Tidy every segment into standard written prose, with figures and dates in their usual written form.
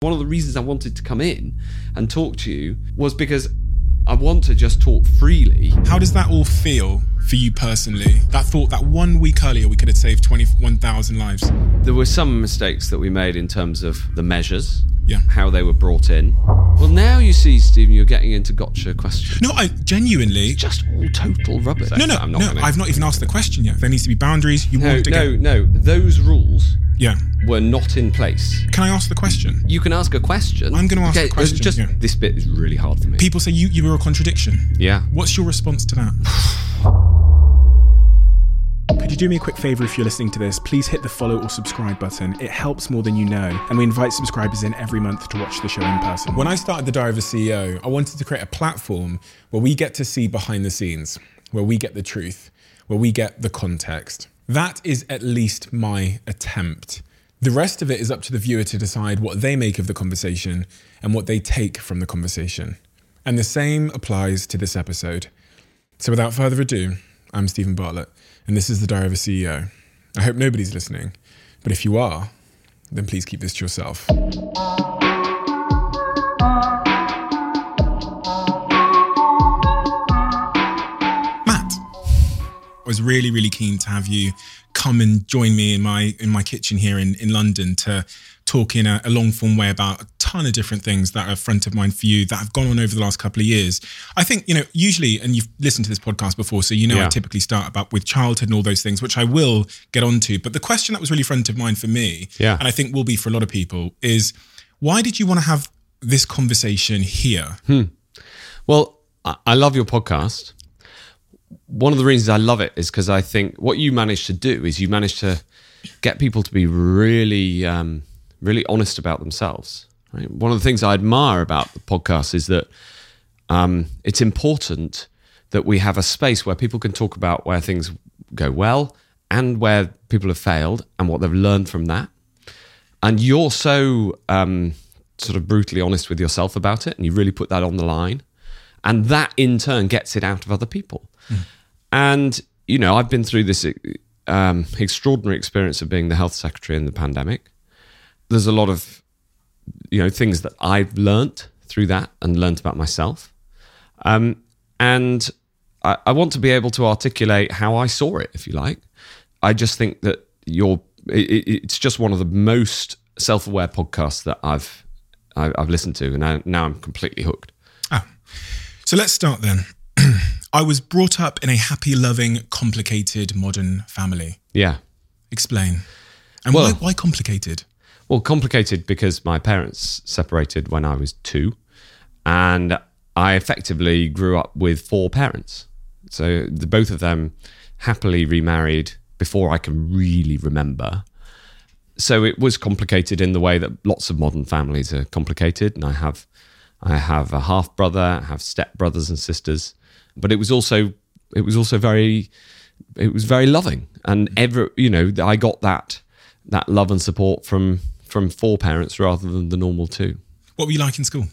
One of the reasons I wanted to come in and talk to you was because I want to just talk freely. How does that all feel for you personally? That thought that 1 week earlier we could have saved 21,000 lives. There were some mistakes that we made in terms of the measures, Yeah. how they were brought in. Well, now you see, Stephen, you're getting into gotcha questions. No, I genuinely... It's just all total rubbish. No, I've not even asked the question yet. There needs to be boundaries. No. Those rules Yeah. were not in place. Can I ask the question? You can ask a question. I'm going to ask the question. This bit is really hard for me. People say you were a contradiction. Yeah. What's your response to that? Could you do me a quick favour if you're listening to this? Please hit the follow or subscribe button. It helps more than you know. And we invite subscribers in every month to watch the show in person. When I started The Diary of a CEO, I wanted to create a platform where we get to see behind the scenes, where we get the truth, where we get the context. That is at least my attempt. The rest of it is up to the viewer to decide what they make of the conversation and what they take from the conversation. And the same applies to this episode. So without further ado, I'm Stephen Bartlett, and this is The Diary of a CEO. I hope nobody's listening, but if you are, then please keep this to yourself. Matt, I was really, really keen to have you come and join me in my kitchen here in London to talk in a long form way about a ton of different things that are front of mind for you that have gone on over the last couple of years. I think, usually, and you've listened to this podcast before, so I typically start with childhood and all those things, which I will get onto. But the question that was really front of mind for me, and I think will be for a lot of people, is why did you want to have this conversation here? Well, I love your podcast. One of the reasons I love it is because I think what you managed to do is you managed to get people to be really, really honest about themselves. Right? One of the things I admire about the podcast is that it's important that we have a space where people can talk about where things go well and where people have failed and what they've learned from that. And you're so sort of brutally honest with yourself about it, and you really put that on the line. And that in turn gets it out of other people. And, I've been through this extraordinary experience of being the health secretary in the pandemic. There's a lot of, things that I've learnt through that and learnt about myself. And I want to be able to articulate how I saw it, if you like. I just think that it's just one of the most self-aware podcasts that I've listened to, and now I'm completely hooked. So let's start then. I was brought up in a happy, loving, complicated, modern family. Yeah. Explain. And why complicated? Well, complicated because my parents separated when I was 2, and I effectively grew up with 4 parents. So both of them happily remarried before I can really remember. So it was complicated in the way that lots of modern families are complicated, and I have a half brother, I have step brothers and sisters, but it was also very loving, and I got that love and support from 4 parents rather than the normal 2. What were you like in school?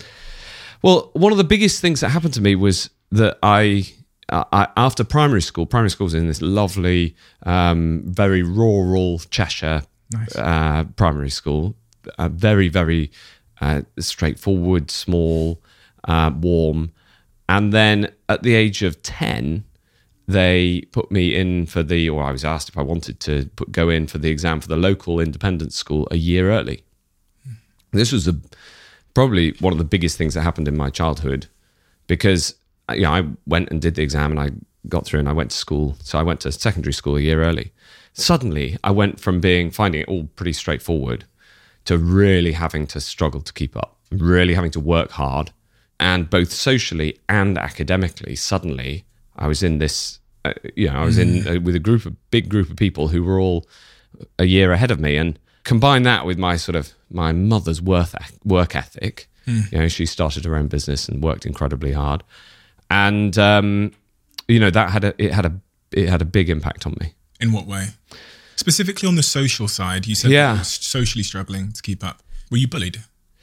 Well, one of the biggest things that happened to me was that I after primary school was in this lovely, very rural Cheshire primary school, very, very straightforward, small, warm. And then at the age of 10, they put me in I was asked if I wanted to go in for the exam for the local independent school a year early. This was probably one of the biggest things that happened in my childhood, because I went and did the exam and I got through and I went to school. So I went to secondary school a year early. Suddenly, I went from finding it all pretty straightforward to really having to struggle to keep up, really having to work hard. And both socially and academically, suddenly I was in this, with a big group of people who were all a year ahead of me. And combine that with my mother's work ethic. She started her own business and worked incredibly hard. And, that had a big impact on me. In what way? Specifically on the social side, you said you were socially struggling to keep up. Were you bullied?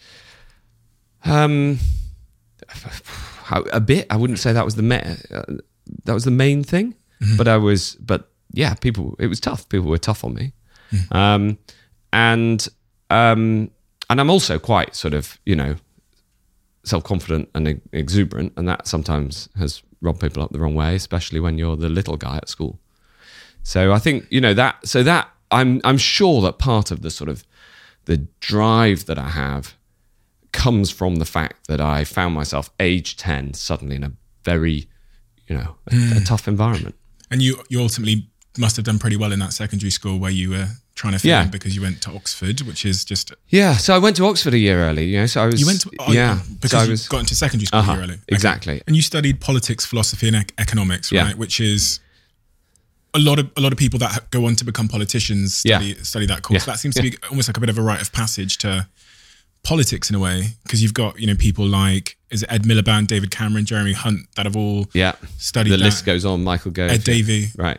A bit. I wouldn't say that was the main thing, but it was tough. People were tough on me. I And I'm also quite sort of, self-confident and exuberant, and that sometimes has rubbed people up the wrong way, especially when you're the little guy at school. So I think, that I'm sure that part of the sort of the drive that I have comes from the fact that I found myself age 10 suddenly in a very, a tough environment. And you ultimately must have done pretty well in that secondary school where you were trying to fit in because you went to Oxford, which is just... Yeah, so I went to Oxford a year early, so I was... You went to... Because you got into secondary school a year early. Okay. Exactly. And you studied politics, philosophy and economics, right? Which is... A lot of people that go on to become politicians study that course. That seems to be almost like a bit of a rite of passage to politics in a way, because you've got people like, is it Ed Miliband, David Cameron, Jeremy Hunt, that have all studied the list goes on. Michael Gove, Ed Davey, right?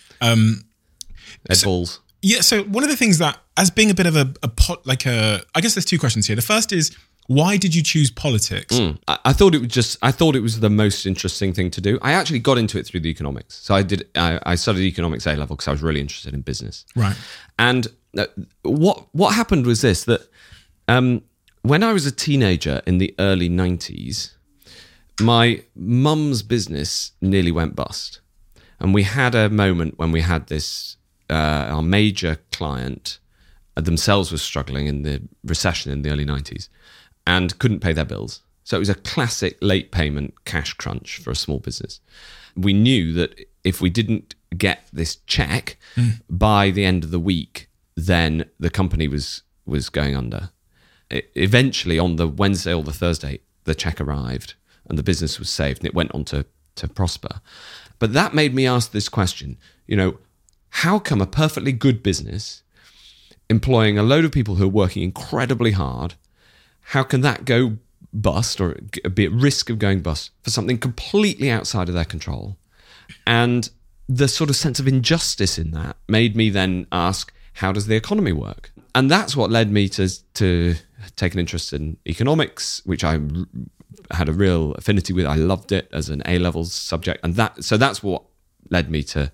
Ed Balls. Yeah. So one of the things that, as being a bit of I guess there's two questions here. The first is, why did you choose politics? I thought it was the most interesting thing to do. I actually got into it through the economics. So I studied economics A level because I was really interested in business. Right. And what happened was this, that when I was a teenager in the early 90s, my mum's business nearly went bust. And we had a moment when we had this, our major client themselves was struggling in the recession in the early 90s. And couldn't pay their bills. So it was a classic late payment cash crunch for a small business. We knew that if we didn't get this check by the end of the week, then the company was going under. Eventually, on the Wednesday or the Thursday, the check arrived and the business was saved and it went on to prosper. But that made me ask this question, how come a perfectly good business employing a load of people who are working incredibly hard, how can that go bust or be at risk of going bust for something completely outside of their control? And the sort of sense of injustice in that made me then ask, how does the economy work? And that's what led me to take an interest in economics, which I had a real affinity with. I loved it as an A-level subject. And that's what led me to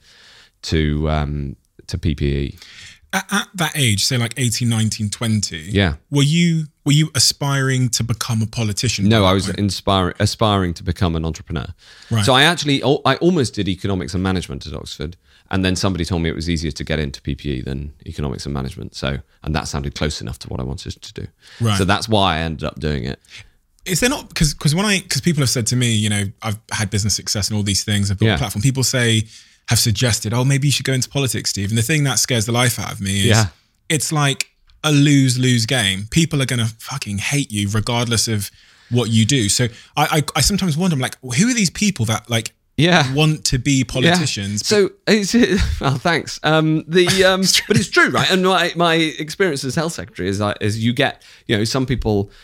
PPE. At that age, say like 18, 19, 20, were you aspiring to become a politician? No, I was aspiring to become an entrepreneur. Right. So I almost did economics and management at Oxford, and then somebody told me it was easier to get into PPE than economics and management. And that sounded close enough to what I wanted to do. Right. So that's why I ended up doing it. Is there not, because people have said to me, I've had business success and all these things, I've built a platform. People have suggested, maybe you should go into politics, Steve. And the thing that scares the life out of me is it's like a lose-lose game. People are going to fucking hate you regardless of what you do. So I sometimes wonder, I'm like, who are these people that want to be politicians? Yeah. So, well, thanks. But it's true, right? And my experience as health secretary is you get, some people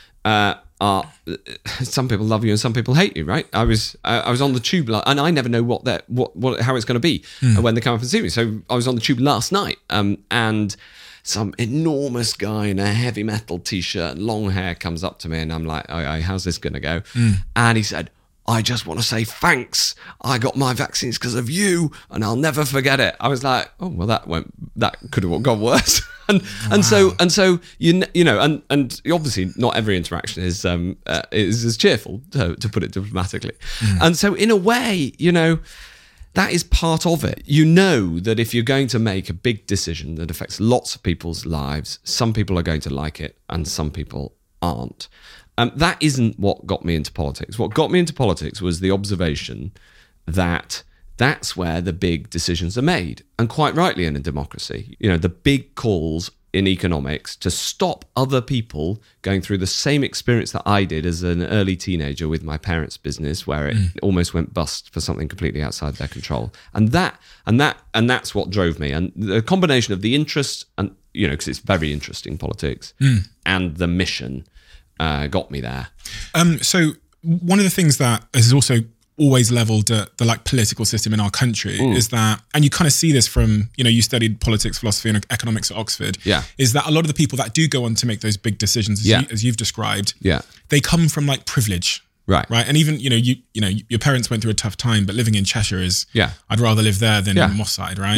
some people love you and some people hate you, right? I was on the tube and I never know how it's going to be when they come up and see me. So I was on the tube last night and some enormous guy in a heavy metal t-shirt, long hair, comes up to me and I'm like, oh, how's this going to go? And he said, I just want to say thanks. I got my vaccines because of you, and I'll never forget it. I was like, oh well, that could have gone worse. and so obviously not every interaction is as cheerful, to put it diplomatically. And so in a way, that is part of it. That if you're going to make a big decision that affects lots of people's lives, some people are going to like it and some people aren't. That isn't what got me into politics. What got me into politics was the observation that that's where the big decisions are made. And quite rightly in a democracy, the big calls in economics to stop other people going through the same experience that I did as an early teenager with my parents' business, where it almost went bust for something completely outside their control. And that's what drove me. And the combination of the interest and, because it's very interesting politics and the mission got me there. So one of the things that has also always leveled the political system in our country is that, and you kind of see this from, you studied politics, philosophy and economics at Oxford, is that a lot of the people that do go on to make those big decisions, as you've described, they come from privilege. Right. And even, your parents went through a tough time, but living in Cheshire is, I'd rather live there than in Moss Side, right? Yeah.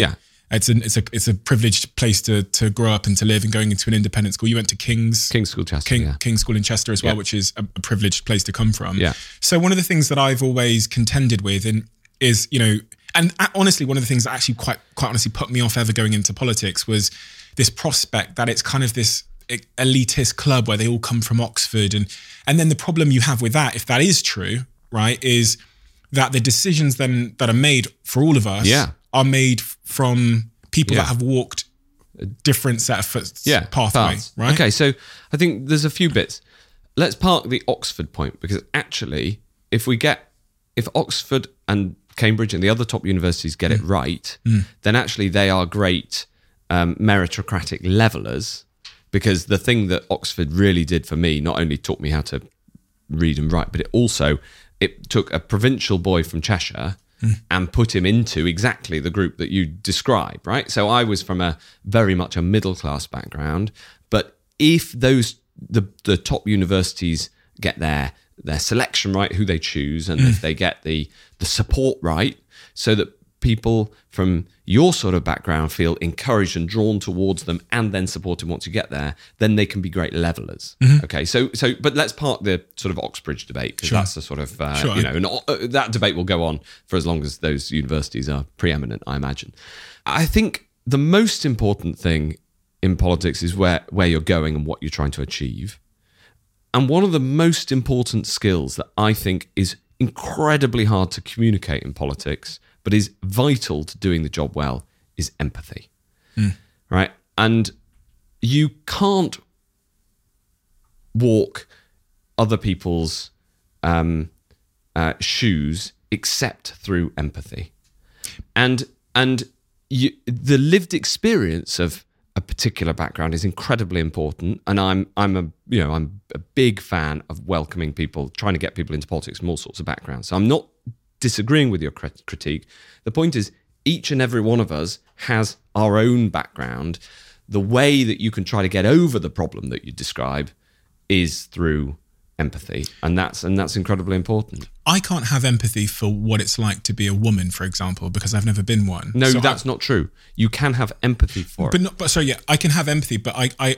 It's a privileged place to grow up and to live, and going into an independent school. You went to King's School, Chester. King's School in Chester as well, which is a privileged place to come from. Yeah. So one of the things that I've always contended with is, you know, and honestly, one of the things that actually quite honestly put me off ever going into politics was this prospect that it's kind of this elitist club where they all come from Oxford, and then the problem you have with that, if that is true, right, is that the decisions then that are made for all of us are made from people that have walked a different set of pathways, right? Okay, so I think there's a few bits. Let's park the Oxford point, because actually, if Oxford and Cambridge and the other top universities get it right, then actually they are great meritocratic levelers, because the thing that Oxford really did for me, not only taught me how to read and write, but it took a provincial boy from Cheshire and put him into exactly the group that you describe, right? So I was from very much a middle class background, but if the top universities get their selection right, who they choose, and if they get the support right, so that people from your sort of background feel encouraged and drawn towards them, and then supported once you get there, then they can be great levelers. Okay, so but let's park the sort of Oxbridge debate, because that's the sort of you know, and that debate will go on for as long as those universities are preeminent, I imagine. I think the most important thing in politics is where you're going and what you're trying to achieve. And one of the most important skills that I think is incredibly hard to communicate in politics, but is vital to doing the job well, is empathy, right? And you can't walk other people's shoes except through empathy, and the lived experience of a particular background is incredibly important. And I'm a big fan of welcoming people, trying to get people into politics from all sorts of backgrounds. So I'm not disagreeing with your critique. The point is, each and every one of us has our own background. The way that you can try to get over the problem that you describe is through empathy, and that's incredibly important. I can't have empathy for what it's like to be a woman, for example, because I've never been one. No, so that's not true. You can have empathy for it. I can have empathy, but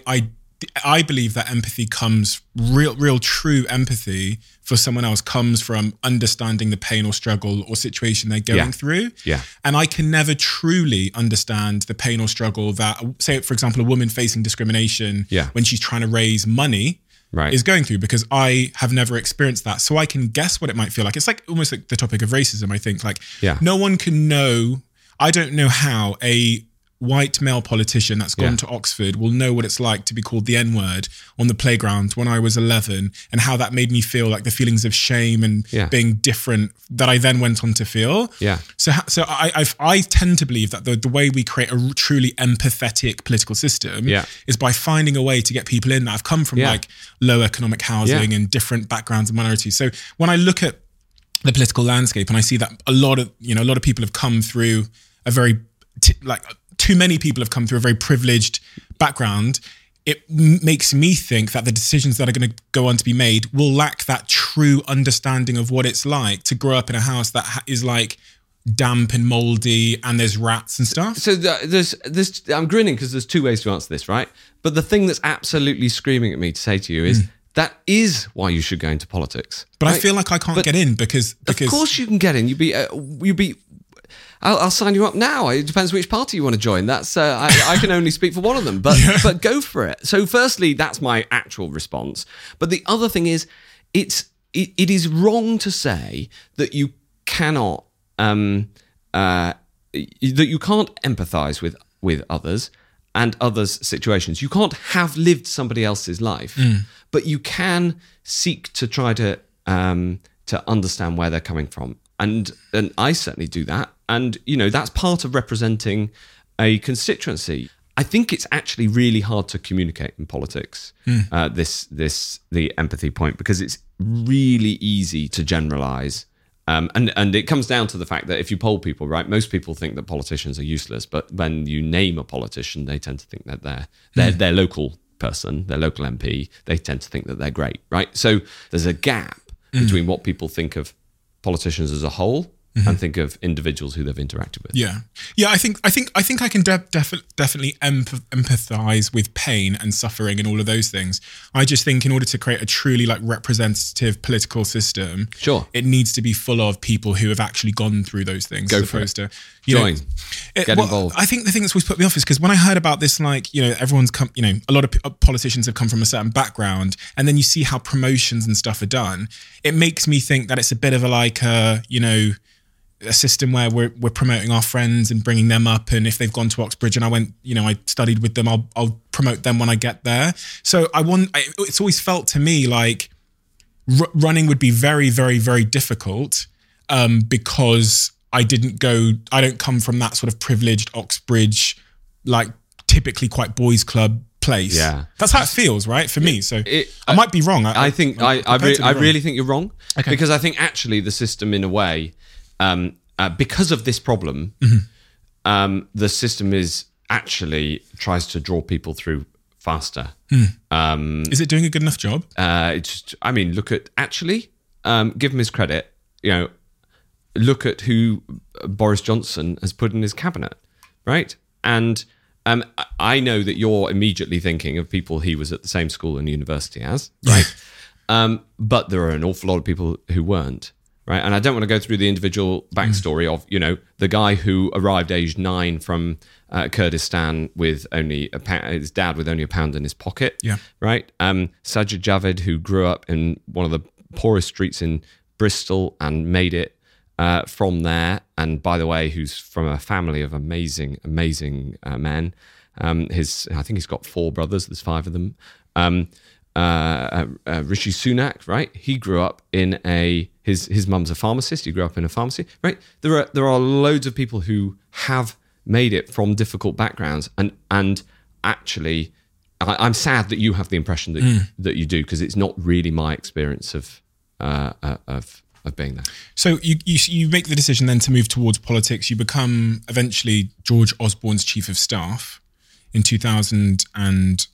I believe that empathy comes, real true empathy for someone else comes from understanding the pain or struggle or situation they're going through. Yeah. And I can never truly understand the pain or struggle that, say, for example, a woman facing discrimination when she's trying to raise money is going through, because I have never experienced that. So I can guess what it might feel like. It's like almost like the topic of racism, I think. Like, no one can know. I don't know how a white male politician that's gone to Oxford will know what it's like to be called the N-word on the playground when I was 11, and how that made me feel, like the feelings of shame and being different that I then went on to feel. Yeah. So I tend to believe that the way we create a truly empathetic political system is by finding a way to get people in that have come from like low economic housing and different backgrounds and minorities. So when I look at the political landscape and I see that a lot of people have come through a very too many people have come through a very privileged background, it makes me think that the decisions that are going to go on to be made will lack that true understanding of what it's like to grow up in a house that is like damp and moldy and there's rats and stuff. So there's I'm grinning because there's two ways to answer this, right? But the thing that's absolutely screaming at me to say to you is that is why you should go into politics. But right? I feel like I can't get in because of course you can get in. You'd be I'll sign you up now. It depends which party you want to join. That's I can only speak for one of them, but go for it. So firstly, that's my actual response. But the other thing is, it is wrong to say that you cannot that you can't empathise with others and others' situations. You can't have lived somebody else's life, but you can seek to try to understand where they're coming from. And I certainly do that. And, that's part of representing a constituency. I think it's actually really hard to communicate in politics, the empathy point, because it's really easy to generalise. And it comes down to the fact that if you poll people, right, most people think that politicians are useless. But when you name a politician, they tend to think that their local person, their local MP, they tend to think that they're great, right? So there's a gap between what people think of politicians as a whole and think of individuals who they've interacted with. Yeah. I think I can definitely empathize with pain and suffering and all of those things. I just think in order to create a truly like representative political system, Sure, it needs to be full of people who have actually gone through those things. Go as for opposed it. to Join. Get involved. I think the thing that's always put me off is because when I heard about this, like, everyone's come, a lot of politicians have come from a certain background, and then you see how promotions and stuff are done. It makes me think that it's a bit of a system where we're promoting our friends and bringing them up, and if they've gone to Oxbridge and I studied with them, I'll promote them when I get there. So it's always felt to me like running would be very, very, very difficult because I don't come from that sort of privileged Oxbridge, like typically quite boys club place. Yeah, that's how it feels, right? For me. So I might be wrong. I really think you're wrong. Okay. Because I think actually the system, in a way, because of this problem, the system tries to draw people through faster. Is it doing a good enough job? Look at give him his credit. Look at who Boris Johnson has put in his cabinet, right? And I know that you're immediately thinking of people he was at the same school and university as, right? But there are an awful lot of people who weren't. Right, and I don't want to go through the individual backstory of the guy who arrived aged 9 from Kurdistan with only his dad with only £1 in his pocket. Yeah, right. Sajid Javid, who grew up in one of the poorest streets in Bristol and made it from there. And by the way, who's from a family of amazing men. I think he's got 4 brothers. There's 5 of them. Rishi Sunak, right? He grew up in his mum's a pharmacist. He grew up in a pharmacy, right? There are loads of people who have made it from difficult backgrounds, and actually, I'm sad that you have the impression that you do, because it's not really my experience of being there. So you make the decision then to move towards politics. You become eventually George Osborne's chief of staff in 2005-ish,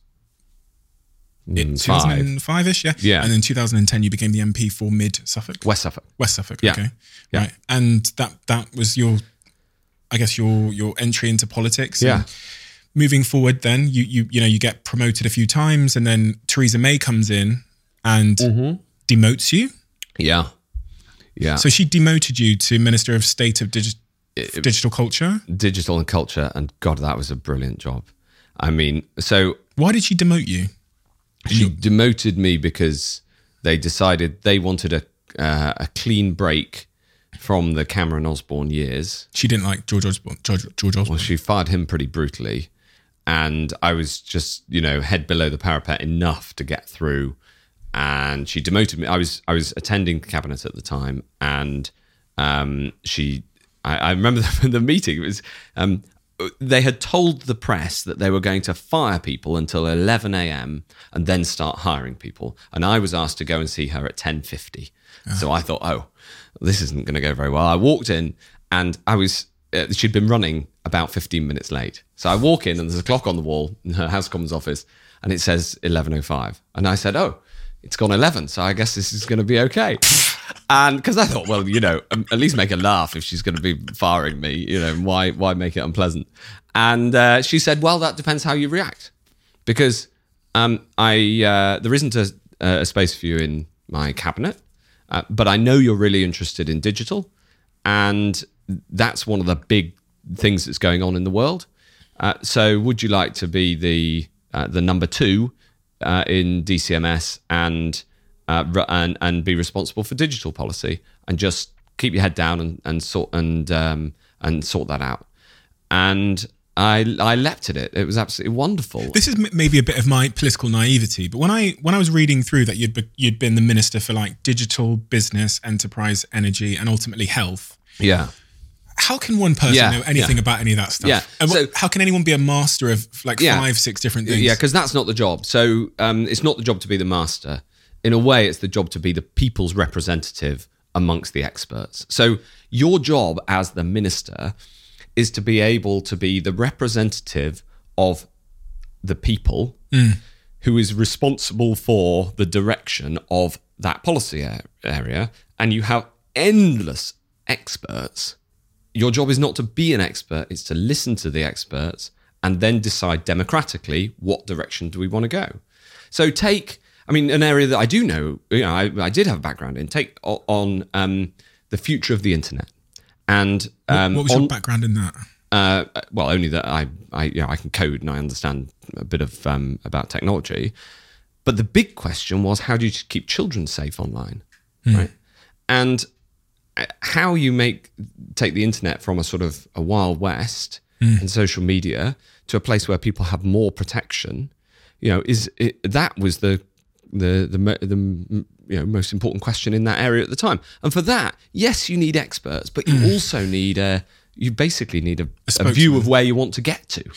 yeah. And in 2010, you became the MP for Mid Suffolk, West Suffolk. Yeah. Okay, yeah. Right. And that was your entry into politics. Yeah. And moving forward, then you get promoted a few times, and then Theresa May comes in and demotes you. Yeah. Yeah. So she demoted you to Minister of State of Digital Culture. Digital and Culture, and God, that was a brilliant job. I mean, so why did she demote you? She demoted me because they decided they wanted a clean break from the Cameron Osborne years. She didn't like George Osborne. Well, she fired him pretty brutally, and I was just head below the parapet enough to get through. And she demoted me. I was attending cabinet at the time, and I remember the meeting. It was they had told the press that they were going to fire people until 11 a.m. and then start hiring people. And I was asked to go and see her at 10:50. So I thought, this isn't going to go very well. I walked in, and she'd been running about 15 minutes late. So I walk in, and there's a clock on the wall in her House of Commons office, and it says 11:05. And I said, it's gone 11, so I guess this is going to be okay. And because I thought, well, at least make her laugh if she's going to be firing me. Why make it unpleasant? And she said, well, that depends how you react, because there isn't a space for you in my cabinet, but I know you're really interested in digital, and that's one of the big things that's going on in the world. So would you like to be the number 2 in DCMS and be responsible for digital policy, and just keep your head down and sort that out? And I leapt at it. It was absolutely wonderful. This is maybe a bit of my political naivety, but when I was reading through that you'd been the minister for like digital, business, enterprise, energy, and ultimately health. Yeah. How can one person know anything about any of that stuff? Yeah. And how can anyone be a master of like 5-6 different things? Yeah, because that's not the job. So it's not the job to be the master. In a way, it's the job to be the people's representative amongst the experts. So your job as the minister is to be able to be the representative of the people who is responsible for the direction of that policy area. And you have endless experts. Your job is not to be an expert, it's to listen to the experts and then decide democratically what direction do we want to go. So an area that I do know, I did have a background in, take on the future of the internet. And what was your background in that? Well, only that I can code and I understand a bit of about technology. But the big question was, how do you keep children safe online, right? And how you take the internet from a sort of a wild west and social media to a place where people have more protection, that was the most important question in that area at the time. And for that, yes, you need experts, but you also need you basically need a view of where you want to get to.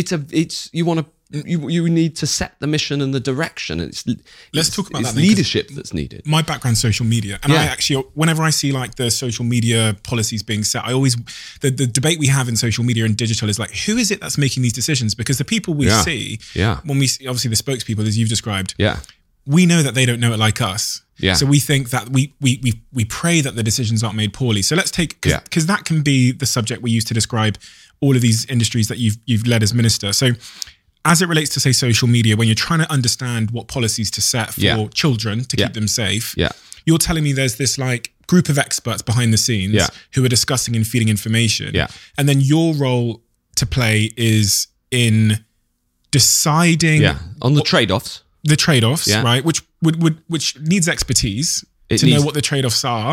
You need to set the mission and the direction. Let's talk about that. Leadership that's needed. My background's social media, and I actually, whenever I see like the social media policies being set, I always the debate we have in social media and digital is like, who is it that's making these decisions? Because the people we see, when we see, obviously the spokespeople, as you've described, we know that they don't know it like us. Yeah. So we think that we pray that the decisions aren't made poorly. So let's take, because that can be the subject we use to describe all of these industries that you've led as minister. So as it relates to, say, social media, when you're trying to understand what policies to set for children to keep them safe, you're telling me there's this like group of experts behind the scenes who are discussing and feeding information. And then your role to play is in deciding on the trade-offs. The trade-offs, right? Which needs expertise know what the trade-offs are.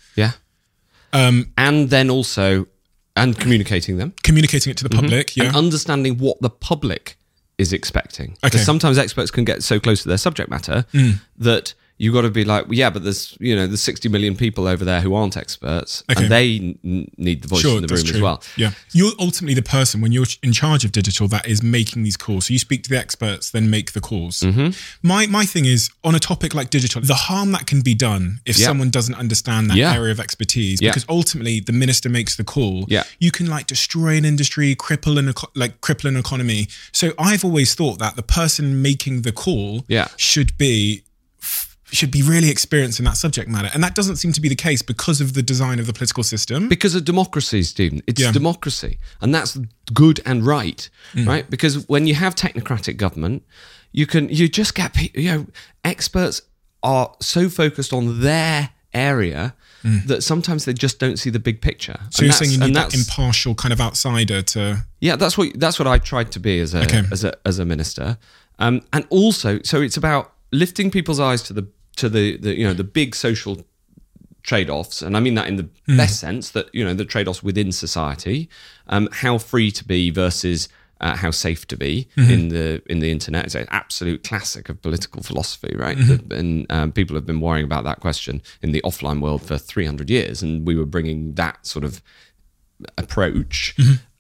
And then also, and communicating them. Communicating it to the public, and understanding what the public is expecting. Because sometimes experts can get so close to their subject matter that you've got to be like, but there's 60 million people over there who aren't experts, and they need the voice in the room as well. Yeah, you're ultimately the person, when you're in charge of digital, that is making these calls. So you speak to the experts, then make the calls. My thing is, on a topic like digital, the harm that can be done if someone doesn't understand that area of expertise, because ultimately the minister makes the call. You can like destroy an industry, cripple an economy. So I've always thought that the person making the call should be really experienced in that subject matter. And that doesn't seem to be the case because of the design of the political system. Because of democracy, Stephen. It's democracy. And that's good and right, right? Because when you have technocratic government, you just get, experts are so focused on their area that sometimes they just don't see the big picture. So you're saying you need that impartial kind of outsider to... Yeah, that's what I tried to be as a minister. And also, so it's about lifting people's eyes to the big social trade-offs, and I mean that in the best sense, that the trade-offs within society, how free to be versus how safe to be in the internet. It's an absolute classic of political philosophy, right? And people have been worrying about that question in the offline world for 300 years, and we were bringing that sort of approach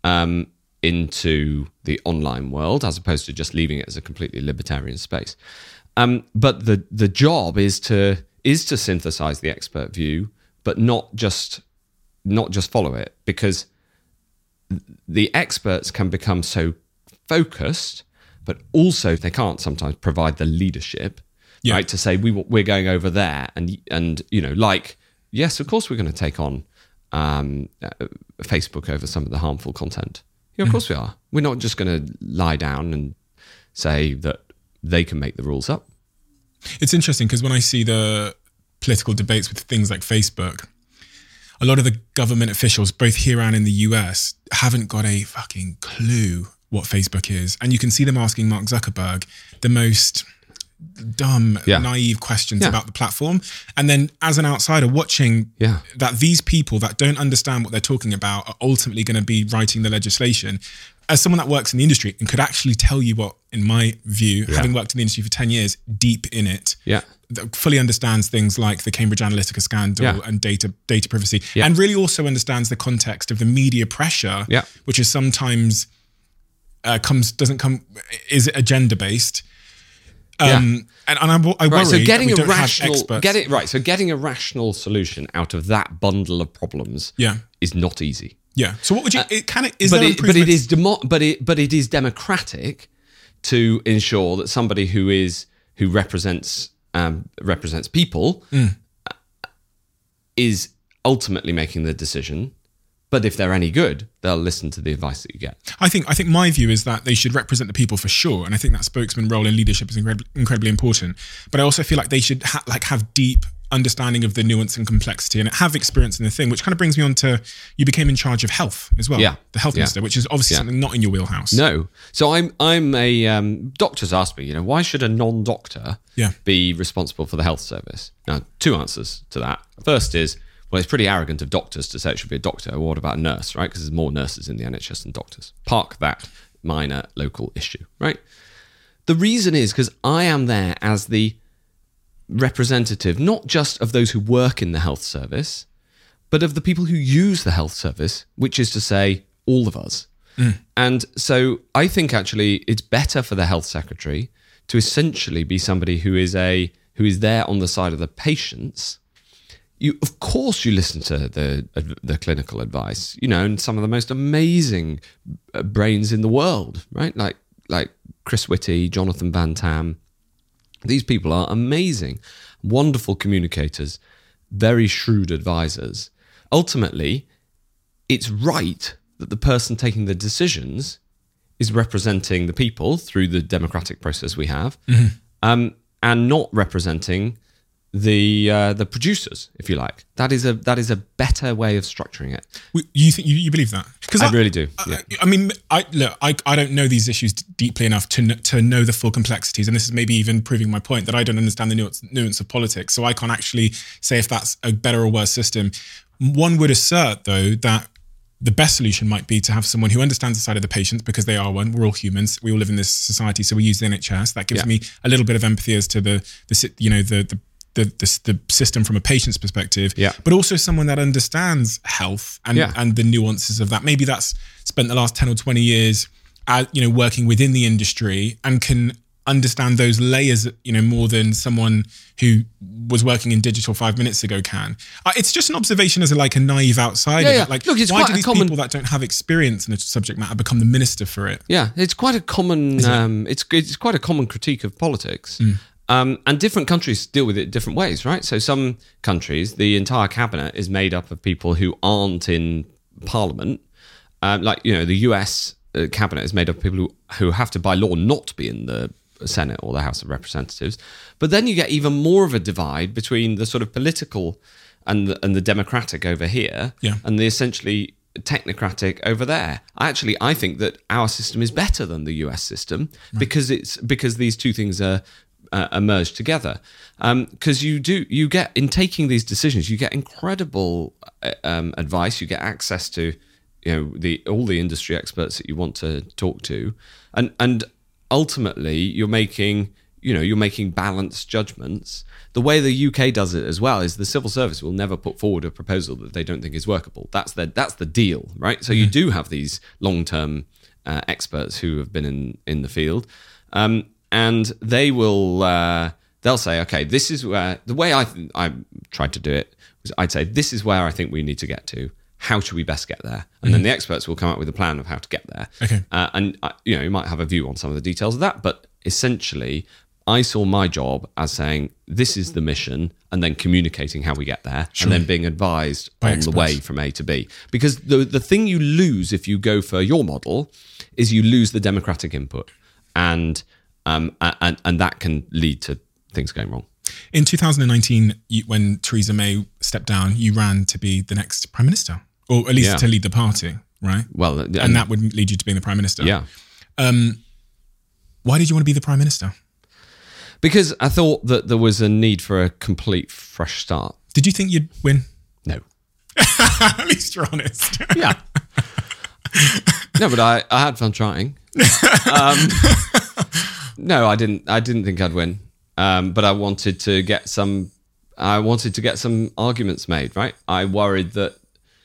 into the online world, as opposed to just leaving it as a completely libertarian space. But the job is to synthesize the expert view, but not just follow it, because the experts can become so focused, but also they can't sometimes provide the leadership, right? To say we're going over there, and yes, of course we're going to take on Facebook over some of the harmful content. Of course we are. We're not just going to lie down and say that they can make the rules up. It's interesting because when I see the political debates with things like Facebook, a lot of the government officials, both here and in the US, haven't got a fucking clue what Facebook is. And you can see them asking Mark Zuckerberg the most dumb, naive questions about the platform. And then as an outsider watching that these people that don't understand what they're talking about are ultimately going to be writing the legislation, as someone that works in the industry and could actually tell you what, in my view, having worked in the industry for 10 years, deep in it, that fully understands things like the Cambridge Analytica scandal and data privacy, and really also understands the context of the media pressure, which is sometimes is agenda based. And I worry so getting that we a don't rational, have experts. So getting a rational solution out of that bundle of problems is not easy. Yeah. So what would you? But it is democratic to ensure that somebody who represents people is ultimately making the decision. But if they're any good, they'll listen to the advice that you get. I think my view is that they should represent the people for sure, and I think that spokesman role in leadership is incredibly important. But I also feel like they should have deep understanding of the nuance and complexity, and have experience in the thing. Which kind of brings me on to, you became in charge of health as well, the health minister, which is obviously something not in your wheelhouse. No, so I'm a doctors ask me, why should a non-doctor be responsible for the health service? Now, two answers to that. First is, well, it's pretty arrogant of doctors to say it should be a doctor. Well, what about a nurse, right? Because there's more nurses in the NHS than doctors. Park that minor local issue, right? The reason is because I am there as the representative, not just of those who work in the health service, but of the people who use the health service, which is to say, all of us. And so I think actually it's better for the health secretary to essentially be somebody who is there on the side of the patients. Of course, you listen to the clinical advice, and some of the most amazing brains in the world, right? Like Chris Whitty, Jonathan Van Tam. These people are amazing, wonderful communicators, very shrewd advisors. Ultimately, it's right that the person taking the decisions is representing the people through the democratic process we have, and not representing the producers, if you like. That is a better way of structuring it. You believe that? Because I really do. I mean, I don't know these issues deeply enough to know the full complexities, and this is maybe even proving my point that I don't understand the nuance of politics, so I can't actually say if that's a better or worse system. One would assert, though, that the best solution might be to have someone who understands the side of the patients, because they are one. We're all humans. We all live in this society, so we use the NHS. That gives me a little bit of empathy as to the system from a patient's perspective, but also someone that understands health and the nuances of that. Maybe that's spent the last 10 or 20 years, working within the industry and can understand those layers, more than someone who was working in digital 5 minutes ago can. It's just an observation as a naive outsider. Look, why do these people that don't have experience in a subject matter become the minister for it? Yeah, it's quite a common. It's quite a common critique of politics. And different countries deal with it different ways, right? So some countries, the entire cabinet is made up of people who aren't in parliament. The US cabinet is made up of people who have to, by law, not be in the Senate or the House of Representatives. But then you get even more of a divide between the sort of political and the democratic over here, and the essentially technocratic over there. I think that our system is better than the US system, because these two things are merged together. Because you get, in taking these decisions, you get incredible advice. You get access to all the industry experts that you want to talk to, and ultimately you're making balanced judgments. The way the UK does it as well is the civil service will never put forward a proposal that they don't think is workable. That's the deal, right? So you do have these long-term experts who have been in the field, and they'll say, okay, this is where, the way I tried to do it was, I'd say, this is where I think we need to get to. How should we best get there? And then the experts will come up with a plan of how to get there. Okay. And you might have a view on some of the details of that, but essentially, I saw my job as saying, this is the mission, and then communicating how we get there, and then being advised on the way from A to B. Because the thing you lose if you go for your model is you lose the democratic input, and that can lead to things going wrong. In 2019, when Theresa May stepped down, you ran to be the next Prime Minister, or at least to lead the party, right? Well, and that would lead you to being the Prime Minister. Yeah. Why did you want to be the Prime Minister? Because I thought that there was a need for a complete fresh start. Did you think you'd win? No. At least you're honest. Yeah. No, but I had fun trying. No, I didn't think I'd win. But I wanted to get some arguments made, right? I worried that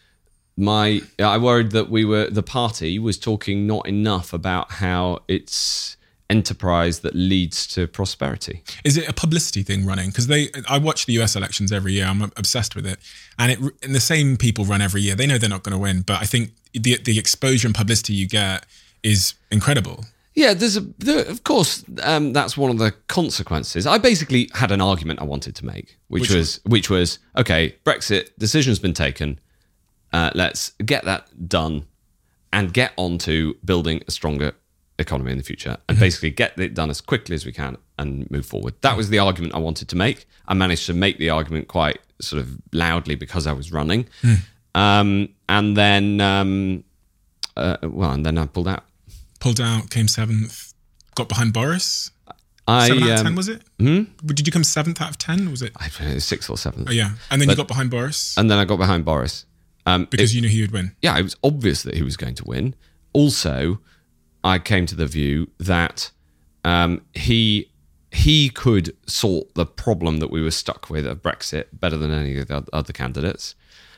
the party was talking not enough about how it's enterprise that leads to prosperity. Is it a publicity thing running? Because I watch the US elections every year. I'm obsessed with it. And the same people run every year. They know they're not going to win, but I think the exposure and publicity you get is incredible. Yeah, of course, that's one of the consequences. I basically had an argument I wanted to make, which was okay, Brexit decision's been taken. Let's get that done and get on to building a stronger economy in the future, and basically get it done as quickly as we can and move forward. That was the argument I wanted to make. I managed to make the argument quite sort of loudly because I was running, and then I pulled out. Pulled out, came 7th, got behind Boris. 7 out of 10, was it? Did you come 7th out of 10? Was it? I don't know, 6th or 7th. Oh, yeah. And then you got behind Boris? And then I got behind Boris. Because you knew he would win? Yeah, it was obvious that he was going to win. Also, I came to the view that he could sort the problem that we were stuck with of Brexit better than any of the other candidates.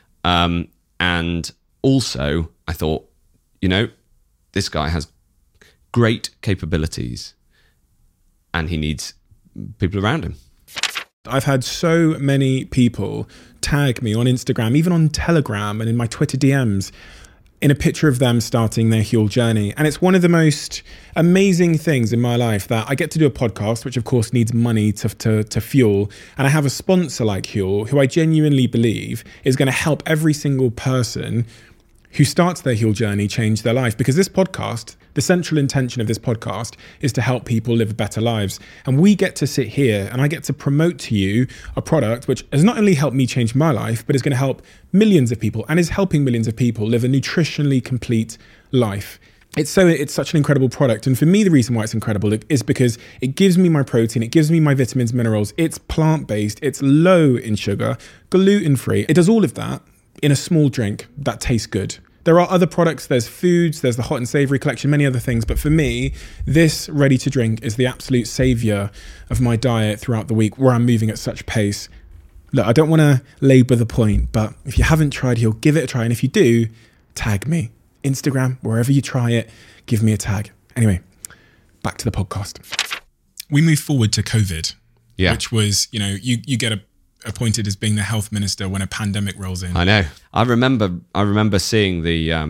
And also, I thought, this guy has great capabilities and he needs people around him. I've had so many people tag me on Instagram, even on Telegram and in my Twitter DMs, in a picture of them starting their Huel journey. And it's one of the most amazing things in my life that I get to do a podcast, which of course needs money to fuel. And I have a sponsor like Huel, who I genuinely believe is going to help every single person who starts their Huel journey change their life. Because this podcast, the central intention of this podcast is to help people live better lives. And we get to sit here and I get to promote to you a product which has not only helped me change my life, but is going to help millions of people and is helping millions of people live a nutritionally complete life. It's such an incredible product. And for me, the reason why it's incredible is because it gives me my protein, it gives me my vitamins, minerals. It's plant-based, it's low in sugar, gluten-free. It does all of that in a small drink that tastes good. There are other products, there's foods, there's the hot and savory collection, many other things. But for me, this ready to drink is the absolute savior of my diet throughout the week where I'm moving at such pace. Look, I don't want to labor the point, but if you haven't tried Huel, give it a try. And if you do, tag me. Instagram, wherever you try it, give me a tag. Anyway, back to the podcast. We move forward to COVID, which was, you get appointed as being the health minister when a pandemic rolls in. I know. I remember seeing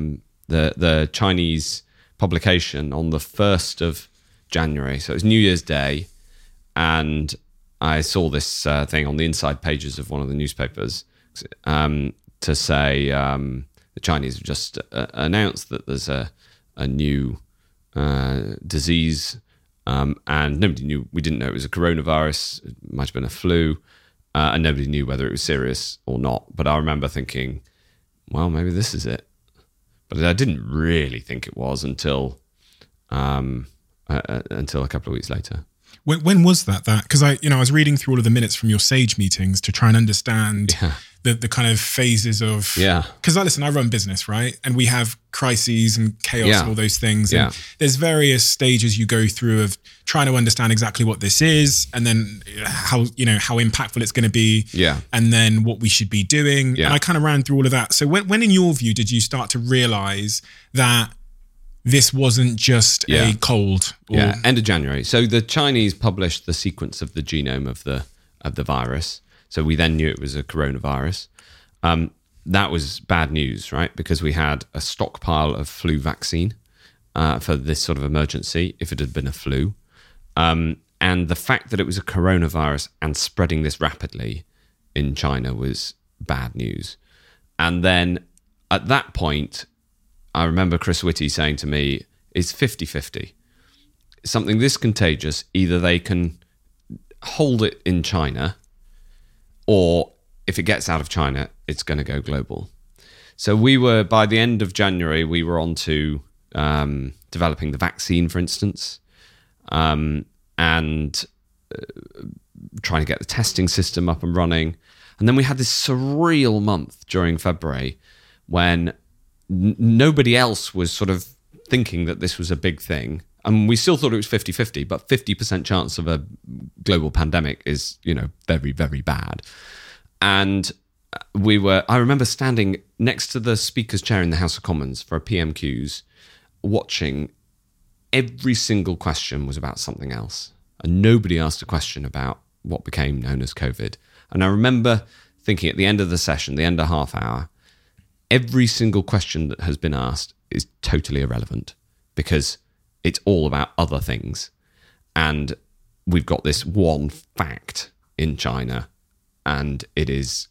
the Chinese publication on the 1st of January. So it was New Year's Day, and I saw this thing on the inside pages of one of the newspapers to say the Chinese have just announced that there's a new disease, and nobody knew. We didn't know it was a coronavirus. It might have been a flu. And nobody knew whether it was serious or not. But I remember thinking, well, maybe this is it. But I didn't really think it was until a couple of weeks later. When was that? Because I was reading through all of the minutes from your SAGE meetings to try and understand the kind of phases of... Yeah. Because I run business, right? And we have crises and chaos and all those things. And there's various stages you go through of trying to understand exactly what this is, and then how impactful it's going to be, and then what we should be doing. And I kind of ran through all of that. So when in your view did you start to realize that this wasn't just a cold? End of January. So the Chinese published the sequence of the genome of the virus. So we then knew it was a coronavirus. That was bad news, right? Because we had a stockpile of flu vaccine for this sort of emergency if it had been a flu. And the fact that it was a coronavirus and spreading this rapidly in China was bad news. And then at that point, I remember Chris Whitty saying to me, it's 50-50. Something this contagious, either they can hold it in China, or if it gets out of China, it's going to go global. So by the end of January, we were on to developing the vaccine, for instance, and trying to get the testing system up and running. And then we had this surreal month during February when nobody else was sort of thinking that this was a big thing. And we still thought it was 50-50, but 50% chance of a global pandemic is, very, very bad. And I remember standing next to the Speaker's chair in the House of Commons for a PMQs, watching every single question was about something else. And nobody asked a question about what became known as COVID. And I remember thinking at the end of the session, the end of half hour, every single question that has been asked is totally irrelevant because it's all about other things. And we've got this one fact in China, and it's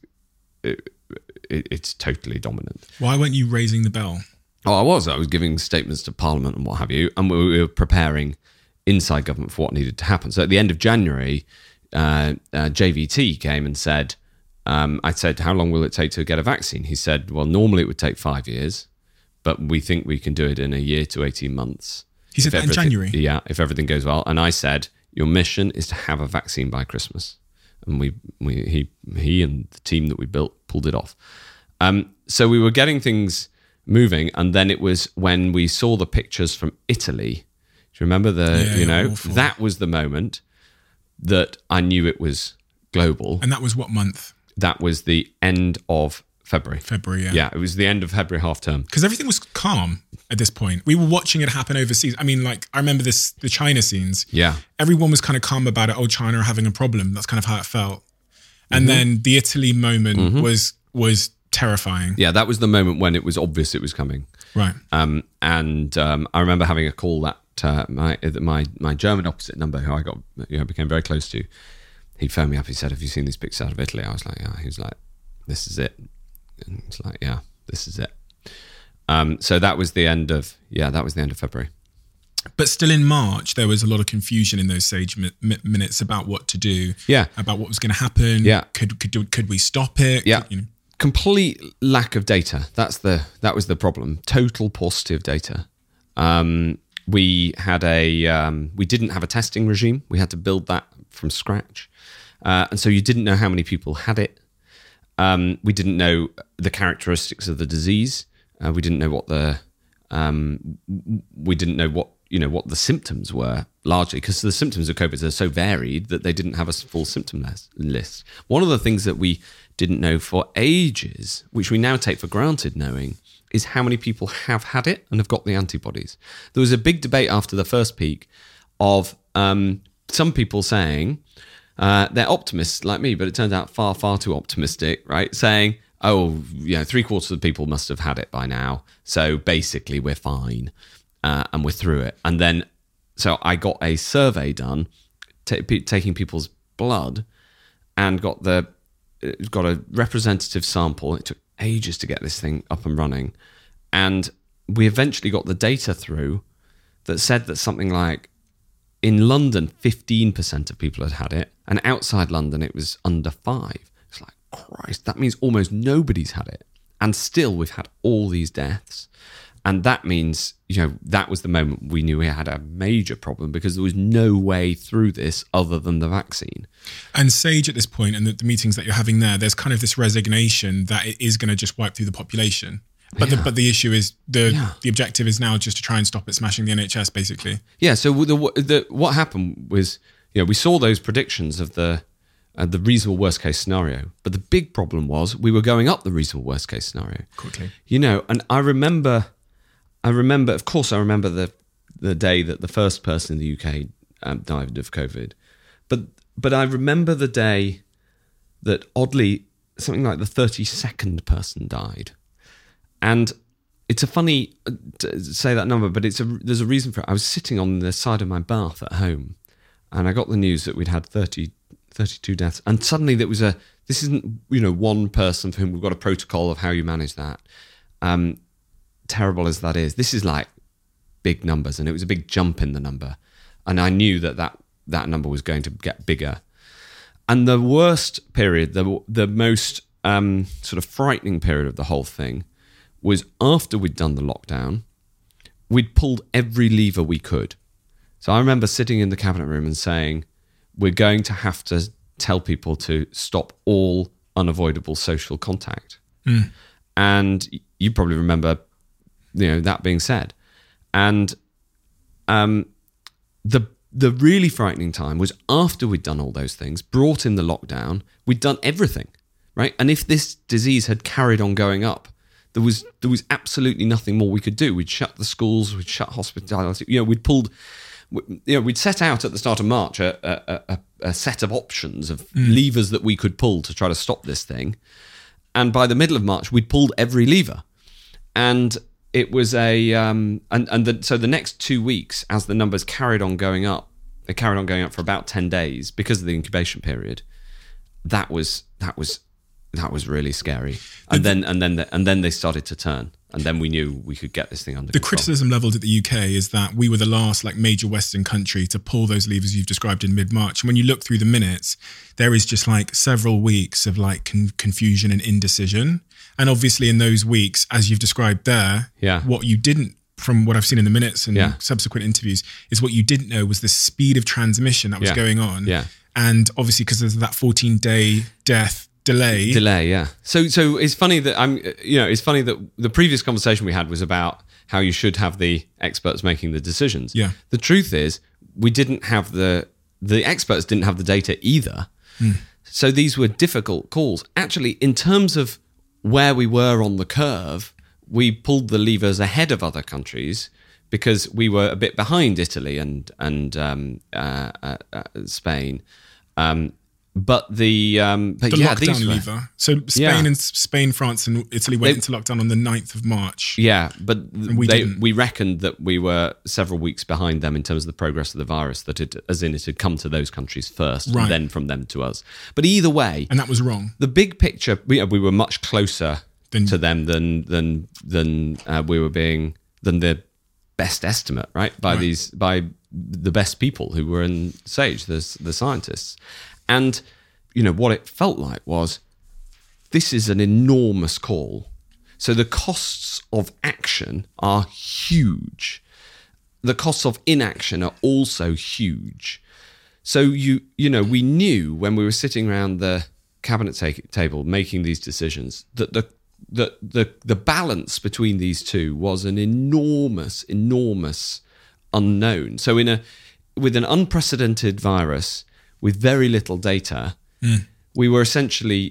totally dominant. Why weren't you raising the bell? Oh, I was giving statements to Parliament and what have you, and we were preparing inside government for what needed to happen. So at the end of January, JVT came and said, I said, how long will it take to get a vaccine? He said, well, normally it would take 5 years, but we think we can do it in a year to 18 months. He said that in January? Yeah, if everything goes well. And I said, your mission is to have a vaccine by Christmas. And he and the team that we built pulled it off. So we were getting things moving, and then it was when we saw the pictures from Italy. Do you remember awful. That was the moment that I knew it was global. And that was what month? That was the end of February. Yeah. Yeah, it was the end of February half term. Because everything was calm at this point. We were watching it happen overseas. I mean, like, I remember the China scenes. Yeah. Everyone was kind of calm about it. Oh, China are having a problem. That's kind of how it felt. And then the Italy moment was terrifying. Yeah, that was the moment when it was obvious it was coming. Right. I remember having a call that my German opposite number, who I became very close to, he phoned me up. He said, have you seen these pictures out of Italy? I was like, yeah. He was like, this is it. And it's like, yeah, this is it. So that was the end of February. But still in March, there was a lot of confusion in those Sage minutes about what to do. Yeah. About what was going to happen. Yeah. Could we stop it? Yeah. Complete lack of data. That was the problem. Total paucity of data. We didn't have a testing regime. We had to build that from scratch. And so you didn't know how many people had it. We didn't know the characteristics of the disease. We didn't know what the symptoms were, largely because the symptoms of COVID are so varied that they didn't have a full symptom list. One of the things that we didn't know for ages, which we now take for granted knowing, is how many people have had it and have got the antibodies. There was a big debate after the first peak of some people saying, they're optimists like me, but it turns out far, far too optimistic, right? Saying, 3/4 of the people must have had it by now. So basically we're fine and we're through it. And then, so I got a survey done, taking people's blood, and got a representative sample. It took ages to get this thing up and running. And we eventually got the data through that said that something like, in London, 15% of people had it, and outside London, it was under 5%. It's like, Christ, that means almost nobody's had it. And still, we've had all these deaths. And that means, that was the moment we knew we had a major problem, because there was no way through this other than the vaccine. And Sage at this point, and the meetings that you're having there's kind of this resignation that it is going to just wipe through the population. But the issue is the objective is now just to try and stop it smashing the NHS, basically. Yeah. So what happened was, we saw those predictions of the reasonable worst case scenario, but the big problem was we were going up the reasonable worst case scenario quickly. And I remember, of course, the day that the first person in the UK died of COVID, but I remember the day that oddly something like the 32nd person died. And it's a funny to say that number, but there's a reason for it. I was sitting on the side of my bath at home, and I got the news that we'd had 32 deaths. And suddenly this isn't, one person for whom we've got a protocol of how you manage that. Terrible as that is, this is like big numbers, and it was a big jump in the number. And I knew that number was going to get bigger. And the worst period, the most sort of frightening period of the whole thing, was after we'd done the lockdown. We'd pulled every lever we could. So I remember sitting in the cabinet room and saying, we're going to have to tell people to stop all unavoidable social contact. And you probably remember, that being said. And the really frightening time was after we'd done all those things, brought in the lockdown, we'd done everything, right? And if this disease had carried on going up, there was absolutely nothing more we could do. We'd shut the schools, we'd shut hospitality. We'd set out at the start of March a set of options of levers that we could pull to try to stop this thing. And by the middle of March, we'd pulled every lever. And it was so the next 2 weeks, as the numbers carried on going up, they carried on going up for about 10 days because of the incubation period. That was really scary. And then they started to turn. And then we knew we could get this thing under control. The criticism levelled at the UK is that we were the last major Western country to pull those levers you've described in mid-March. And when you look through the minutes, there is just several weeks of confusion and indecision. And obviously in those weeks, as you've described there, what you didn't, from what I've seen in the minutes and subsequent interviews, is what you didn't know was the speed of transmission that was going on. Yeah. And obviously because there's that 14-day delay, yeah. So it's funny that it's funny that the previous conversation we had was about how you should have the experts making the decisions. Yeah. The truth is, we didn't have the experts didn't have the data either. So these were difficult calls. Actually, in terms of where we were on the curve, we pulled the levers ahead of other countries because we were a bit behind Italy and Spain. But the lockdown lever. So Spain, France, and Italy went into lockdown on the 9th of March. Yeah, but we reckoned that we were several weeks behind them in terms of the progress of the virus. That it had come to those countries first, and then from them to us. But either way, and that was wrong. The big picture, we were much closer to them than we were being than the best estimate, right? By the best people who were in SAGE, the scientists. And, what it felt like was, this is an enormous call. So the costs of action are huge. The costs of inaction are also huge. So, we knew when we were sitting around the cabinet table making these decisions that the balance between these two was an enormous unknown. So with an unprecedented virus, with very little data, we were essentially,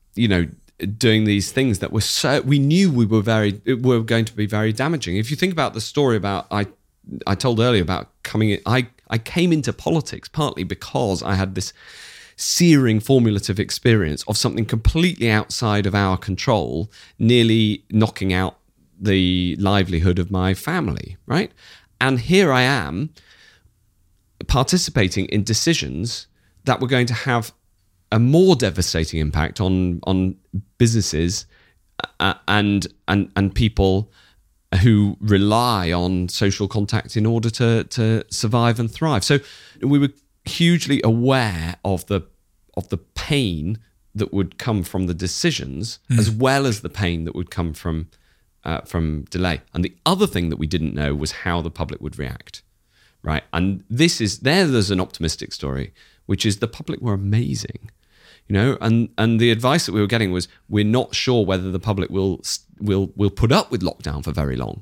doing these things that were we knew were going to be very damaging. If you think about the story about I told earlier about coming in, I came into politics partly because I had this searing formulative experience of something completely outside of our control, nearly knocking out the livelihood of my family, right? And here I am participating in decisions that were going to have a more devastating impact on businesses and people who rely on social contact in order to survive and thrive. So we were hugely aware of the pain that would come from the decisions, as well as the pain that would come from delay. And the other thing that we didn't know was how the public would react, right? And there's an optimistic story, which is the public were amazing, and the advice that we were getting was, we're not sure whether the public will put up with lockdown for very long.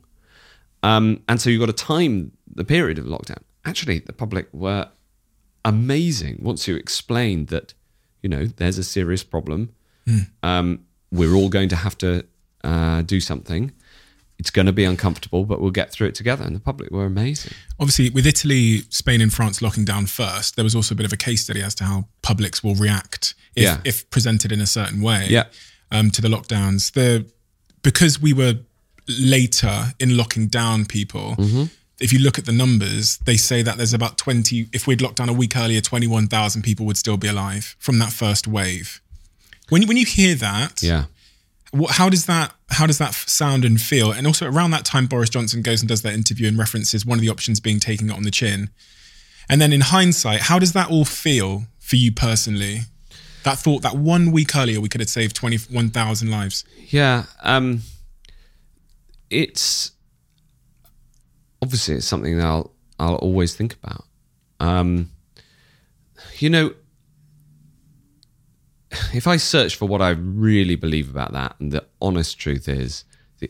And so you've got to time the period of lockdown. Actually, the public were amazing once you explained that, there's a serious problem. We're all going to have to do something. It's going to be uncomfortable, but we'll get through it together. And the public were amazing. Obviously, with Italy, Spain and France locking down first, there was also a bit of a case study as to how publics will react if presented in a certain way to the lockdowns. Because we were later in locking down people, if you look at the numbers, they say that there's about if we'd locked down a week earlier, 21,000 people would still be alive from that first wave. When you hear that, how does that sound and feel? And also around that time, Boris Johnson goes and does that interview and references one of the options being taking it on the chin. And then in hindsight, how does that all feel for you personally? That thought that 1 week earlier we could have saved 21,000 lives. Yeah, it's obviously it's something that I'll always think about. If I search for what I really believe about that, and the honest truth is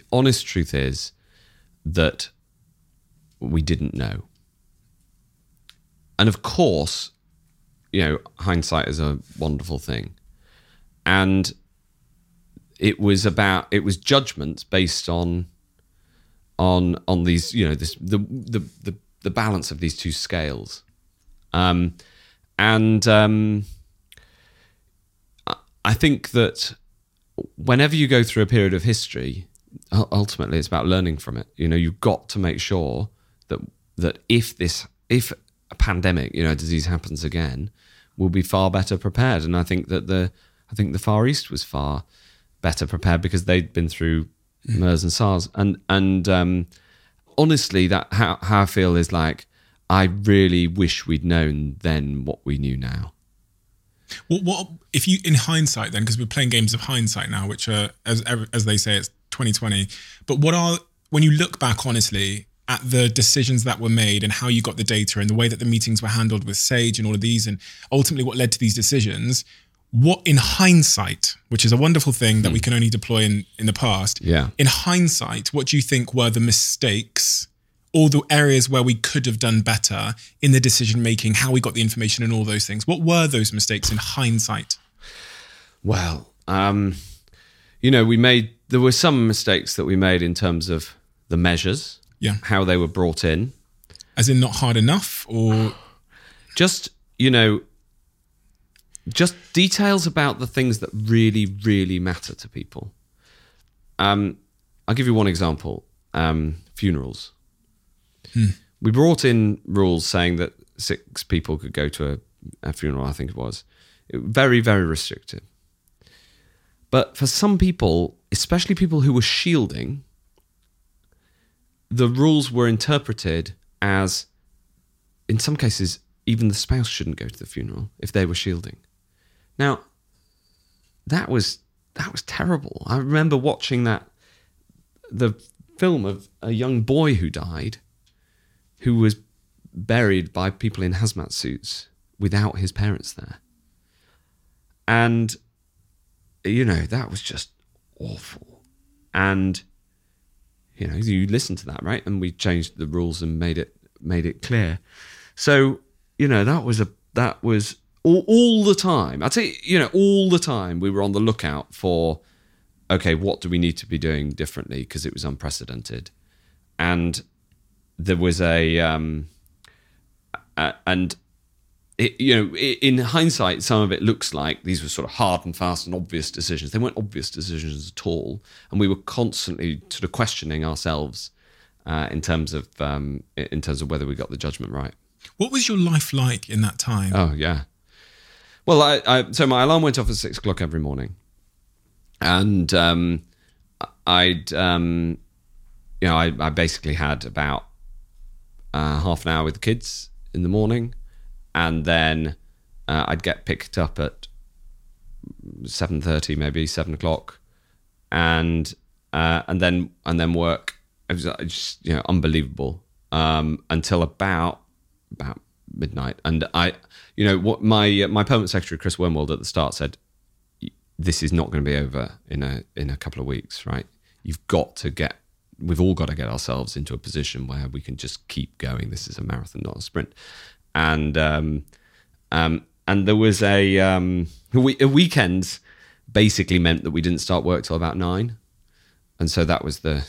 that we didn't know. And of course, hindsight is a wonderful thing. And it was judgment based on these, the balance of these two scales. I think that whenever you go through a period of history, ultimately it's about learning from it. You've got to make sure that if a pandemic, a disease happens again, we'll be far better prepared. And I think that the Far East was far better prepared because they'd been through MERS and SARS. And honestly, that how I feel is like, I really wish we'd known then what we knew now. What if you, in hindsight then, because we're playing games of hindsight now, which are, as they say, it's 2020. But when you look back honestly at the decisions that were made and how you got the data and the way that the meetings were handled with Sage and all of these, and ultimately what led to these decisions, what in hindsight, which is a wonderful thing that we can only deploy in the past, in hindsight, what do you think were the mistakes or the areas where we could have done better in the decision making, how we got the information and all those things? What were those mistakes in hindsight? Well, there were some mistakes that we made in terms of the measures, how they were brought in. As in not hard enough, or? Just details about the things that really, really matter to people. I'll give you one example. Funerals. We brought in rules saying that 6 people could go to a funeral, I think it was. Very, very restrictive. But for some people, especially people who were shielding, the rules were interpreted as, in some cases, even the spouse shouldn't go to the funeral if they were shielding. Now, that was terrible. I remember watching the film of a young boy who died, who was buried by people in hazmat suits without his parents there. And, that was just awful. And, you listen to that, right? And we changed the rules and made it clear. So, that was all the time. I'd say, all the time we were on the lookout for, okay, what do we need to be doing differently? Because it was unprecedented. And there was in hindsight, some of it looks like these were sort of hard and fast and obvious decisions. They weren't obvious decisions at all. And we were constantly sort of questioning ourselves in terms of whether we got the judgment right. What was your life like in that time? Oh, yeah. Well, so my alarm went off at 6 o'clock every morning. And I basically had about half an hour with the kids in the morning, and then I'd get picked up at 7:30, maybe 7 o'clock, and then work. It was just unbelievable until about midnight. And what my permanent secretary Chris Wormwald at the start said, this is not going to be over in a couple of weeks, right? We've all got to get ourselves into a position where we can just keep going. This is a marathon, not a sprint. And there was a weekends basically meant that we didn't start work till about 9, and so that was the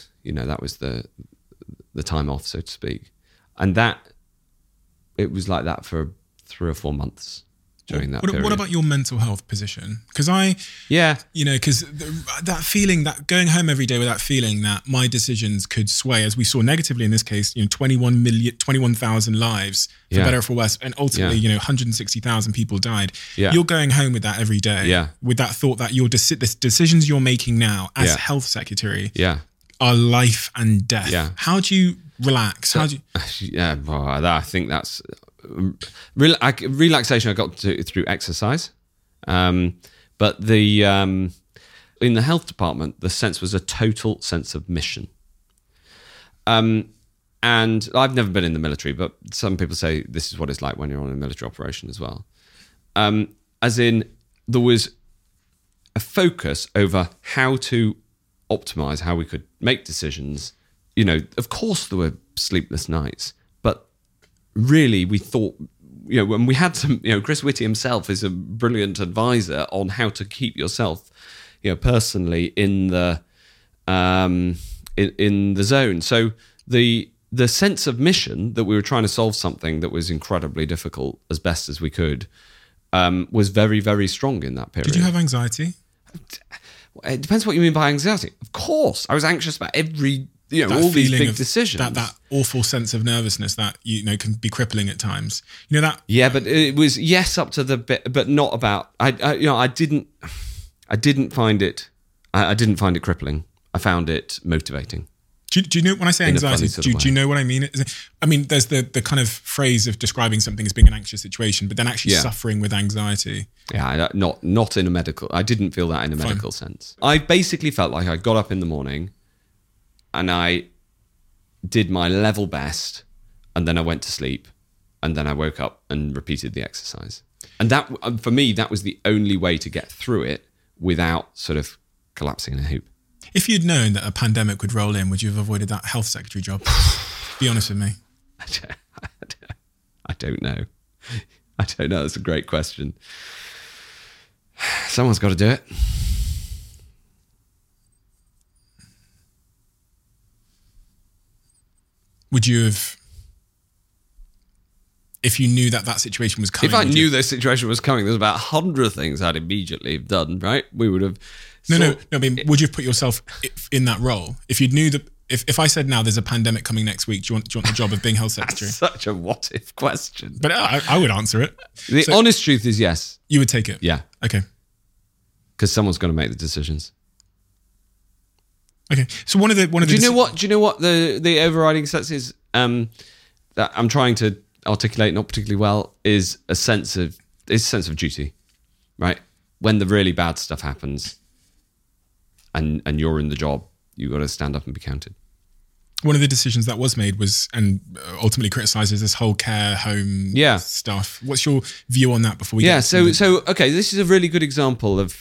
time off, so to speak. And it was like that for 3 or 4 months during that period. What about your mental health position? Because because that feeling, that going home every day with that feeling that my decisions could sway, as we saw negatively in this case, 21,000 lives, for better or for worse, and ultimately, 160,000 people died. Yeah. You're going home with that every day, with that thought that the decisions you're making now as health secretary are life and death. Yeah. How do you relax? I think that's relaxation. I got to through exercise, but in the health department, the sense was a total sense of mission. And I've never been in the military, but some people say this is what it's like when you're on a military operation as well. As in, there was a focus over how to optimize, how we could make decisions. Of course there were sleepless nights, but really we thought, when we had some, Chris Whitty himself is a brilliant advisor on how to keep yourself, personally in the in the zone. So the sense of mission that we were trying to solve something that was incredibly difficult as best as we could was very, very strong in that period. Did you have anxiety? It depends what you mean by anxiety. Of course, I was anxious about every, That all these feeling big decisions. That awful sense of nervousness that, can be crippling at times. That. Yeah, but it was up to the bit, but not about. I didn't find it. I didn't find it crippling. I found it motivating. Do you know when I say anxiety? Do you know what I mean? I mean, there's the kind of phrase of describing something as being an anxious situation, but then actually suffering with anxiety. Yeah, not in a medical. I didn't feel that in a medical sense. I basically felt like I got up in the morning, and I did my level best, and then I went to sleep, and then I woke up and repeated the exercise. And that, for me, that was the only way to get through it without sort of collapsing in a heap. If you'd known that a pandemic would roll in, would you have avoided that health secretary job? Be honest with me. I don't know. I don't know. That's a great question. Someone's got to do it. Would you have, if you knew that situation was coming? If I knew this situation was coming, there's about 100 things I'd immediately have done, right? We would have... No. I mean, would you have put yourself in that role? If you knew that, if I said now there's a pandemic coming next week, do you want the job of being health secretary? That's such a what if question. But I would answer it. The honest truth is yes. You would take it? Yeah. Okay. Because someone's got to make the decisions. Okay. So one of the Do you know what the overriding sense is that I'm trying to articulate not particularly well is a sense of duty, right? When the really bad stuff happens and you're in the job, you've got to stand up and be counted. One of the decisions that was made was, and ultimately criticised, this whole care home stuff. What's your view on that before we get so okay, this is a really good example of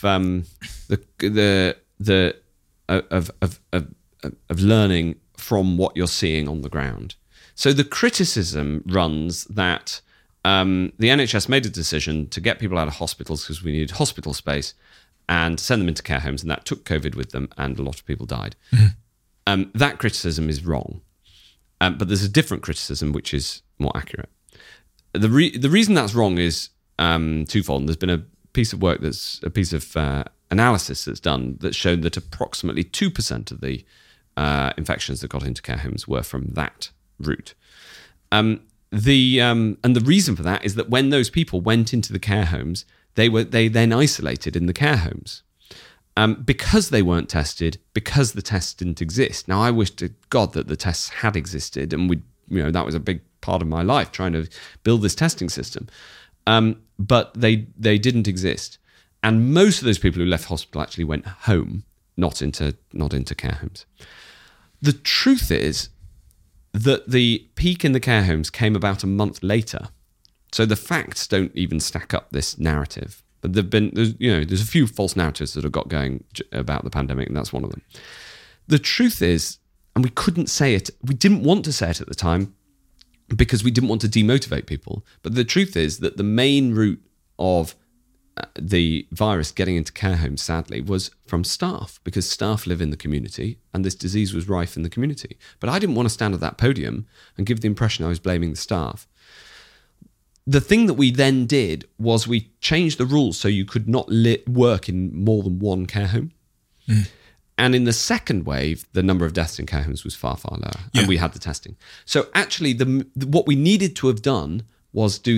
of learning from what you're seeing on the ground. So the criticism runs that the NHS made a decision to get people out of hospitals because we needed hospital space and send them into care homes, and that took COVID with them, and a lot of people died. Mm-hmm. That criticism is wrong, but there's a different criticism which is more accurate. The reason that's wrong is twofold. There's been a piece of work analysis that's done that showed that approximately 2% of the infections that got into care homes were from that route. And the reason for that is that when those people went into the care homes, they then isolated in the care homes because they weren't tested, because the tests didn't exist. Now, I wish to God that the tests had existed, and that was a big part of my life, trying to build this testing system. But they didn't exist, and most of those people who left hospital actually went home, not into care homes. The truth is that the peak in the care homes came about a month later. So the facts don't even stack up this narrative. But there's a few false narratives that have got going about the pandemic, and that's one of them. The truth is, and we couldn't say it, we didn't want to say it at the time because we didn't want to demotivate people. But the truth is that the main route of the virus getting into care homes, sadly, was from staff, because staff live in the community and this disease was rife in the community. But I didn't want to stand at that podium and give the impression I was blaming the staff. The thing that we then did was we changed the rules so you could not work in more than one care home. Mm. And in the second wave, the number of deaths in care homes was far, far lower. Yeah. And we had the testing. So actually, what we needed to have done was do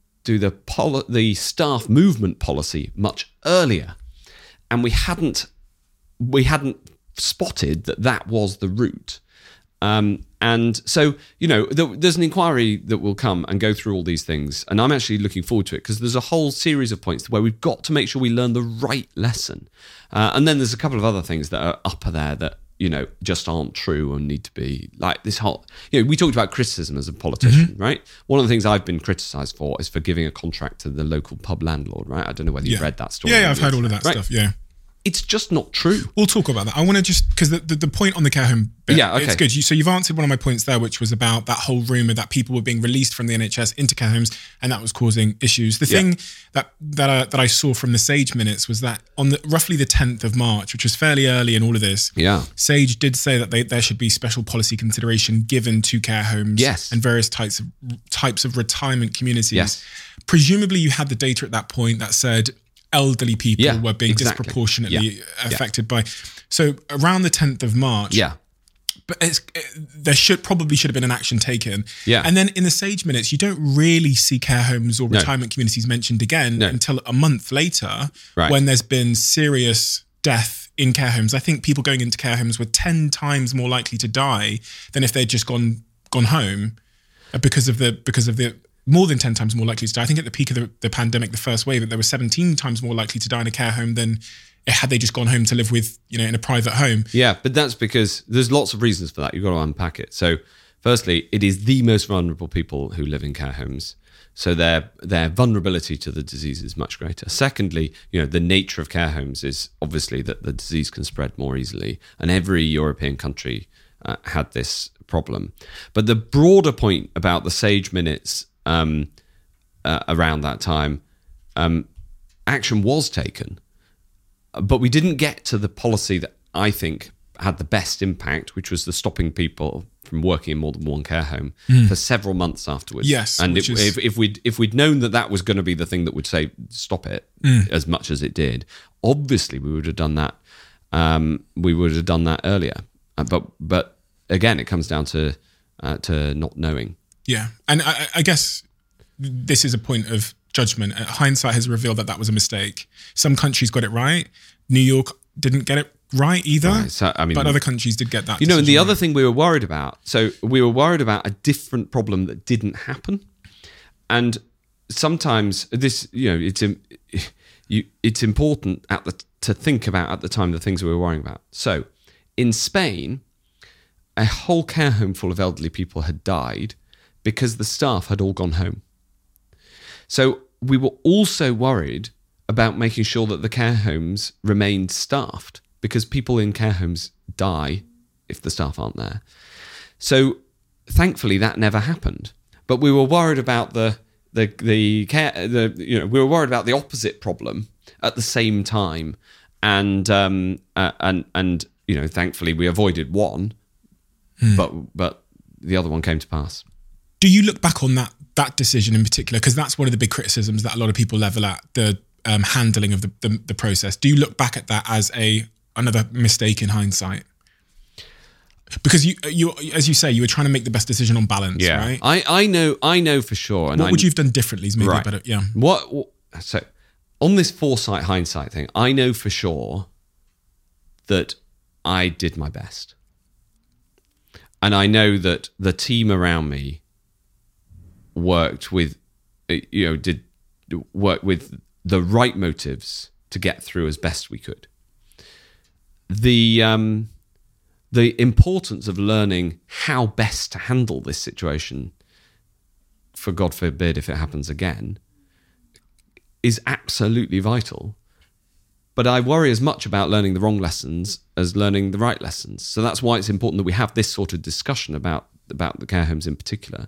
the staff movement policy much earlier. And we hadn't spotted that was the route. And so, there's an inquiry that will come and go through all these things. And I'm actually looking forward to it because there's a whole series of points where we've got to make sure we learn the right lesson. And then there's a couple of other things that are up there that, just aren't true and need to be like this whole, we talked about criticism as a politician, mm-hmm. right? One of the things I've been criticised for is for giving a contract to the local pub landlord, right? I don't know whether you've read that story. Yeah, I've heard all of that stuff, yeah. It's just not true. We'll talk about that. I want to because the point on the care home bit, it's good. So you've answered one of my points there, which was about that whole rumour that people were being released from the NHS into care homes, and that was causing issues. The thing that I saw from the Sage minutes was that on roughly the 10th of March, which was fairly early in all of this, Sage did say that there should be special policy consideration given to care homes and various types of retirement communities. Yes. Presumably you had the data at that point that said elderly people were being exactly. disproportionately affected by. So around the 10th of March, but there should have been an action taken. Yeah. And then in the Sage Minutes, you don't really see care homes or retirement communities mentioned again until a month later, when there's been serious death in care homes. I think people going into care homes were 10 times more likely to die than if they'd just gone home because of the more than 10 times more likely to die. I think at the peak of the pandemic, the first wave, there were 17 times more likely to die in a care home than had they just gone home to live with, in a private home. Yeah, but that's because there's lots of reasons for that. You've got to unpack it. So firstly, it is the most vulnerable people who live in care homes. So their vulnerability to the disease is much greater. Secondly, the nature of care homes is obviously that the disease can spread more easily. And every European country had this problem. But the broader point about the Sage Minutes around that time, action was taken. But we didn't get to the policy that I think had the best impact, which was the stopping people from working in more than one care home for several months afterwards. Yes, and if we'd known that was going to be the thing that would say stop it as much as it did, obviously we would have done that. We would have done that earlier. But again, it comes down to not knowing. Yeah, and I guess this is a point of judgment. Hindsight has revealed that was a mistake. Some countries got it right. New York didn't get it right either. Right, so, but other countries did get that. And the other thing we were worried about. So we were worried about a different problem that didn't happen. And sometimes this, it's important to think about at the time the things we were worrying about. So in Spain, a whole care home full of elderly people had died because the staff had all gone home. So we were also worried about making sure that the care homes remained staffed, because people in care homes die if the staff aren't there. So thankfully that never happened. But we were worried about we were worried about the opposite problem at the same time, and thankfully we avoided one, but the other one came to pass. Do you look back on that decision in particular? Because that's one of the big criticisms that a lot of people level at the handling of the process. Do you look back at that as another mistake in hindsight? Because you as you say, you were trying to make the best decision on balance, right? I know for sure. And what would you have done differently is maybe better. Yeah. So on this foresight hindsight thing, I know for sure that I did my best. And I know that the team around me worked with the right motives to get through as best we could. The importance of learning how best to handle this situation, for God forbid if it happens again, is absolutely vital. But I worry as much about learning the wrong lessons as learning the right lessons. So that's why it's important that we have this sort of discussion about the care homes in particular,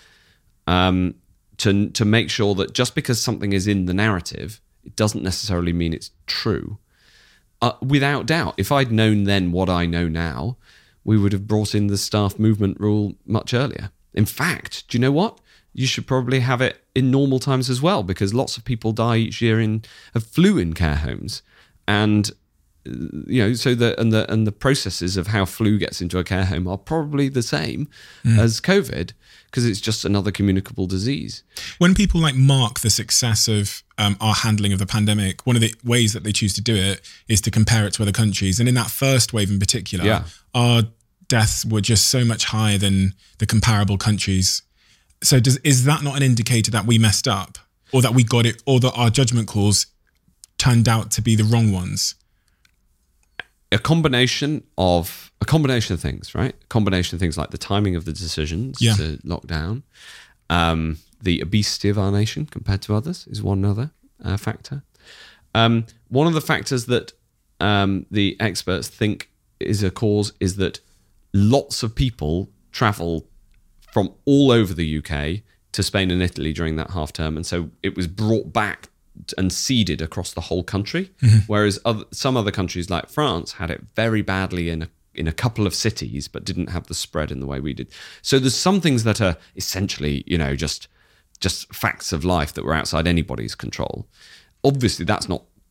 to make sure that just because something is in the narrative, it doesn't necessarily mean it's true. Without doubt, if I'd known then what I know now, we would have brought in the staff movement rule much earlier. In fact, do you know what? You should probably have it in normal times as well, because lots of people die each year of flu in care homes, and so the processes of how flu gets into a care home are probably the same as COVID, because it's just another communicable disease. When people mark the success of our handling of the pandemic, one of the ways that they choose to do it is to compare it to other countries. And in that first wave in particular, our deaths were just so much higher than the comparable countries. So is that not an indicator that we messed up, or that we got it, or that our judgment calls turned out to be the wrong ones? A combination of things, right? A combination of things like the timing of the decisions to lock down, the obesity of our nation compared to others is one other factor. One of the factors that the experts think is a cause is that lots of people travel from all over the UK to Spain and Italy during that half term, and so it was brought back and seeded across the whole country, whereas some other countries like France had it very badly in a couple of cities, but didn't have the spread in the way we did. So there's some things that are essentially, just facts of life that were outside anybody's control. Obviously, that's not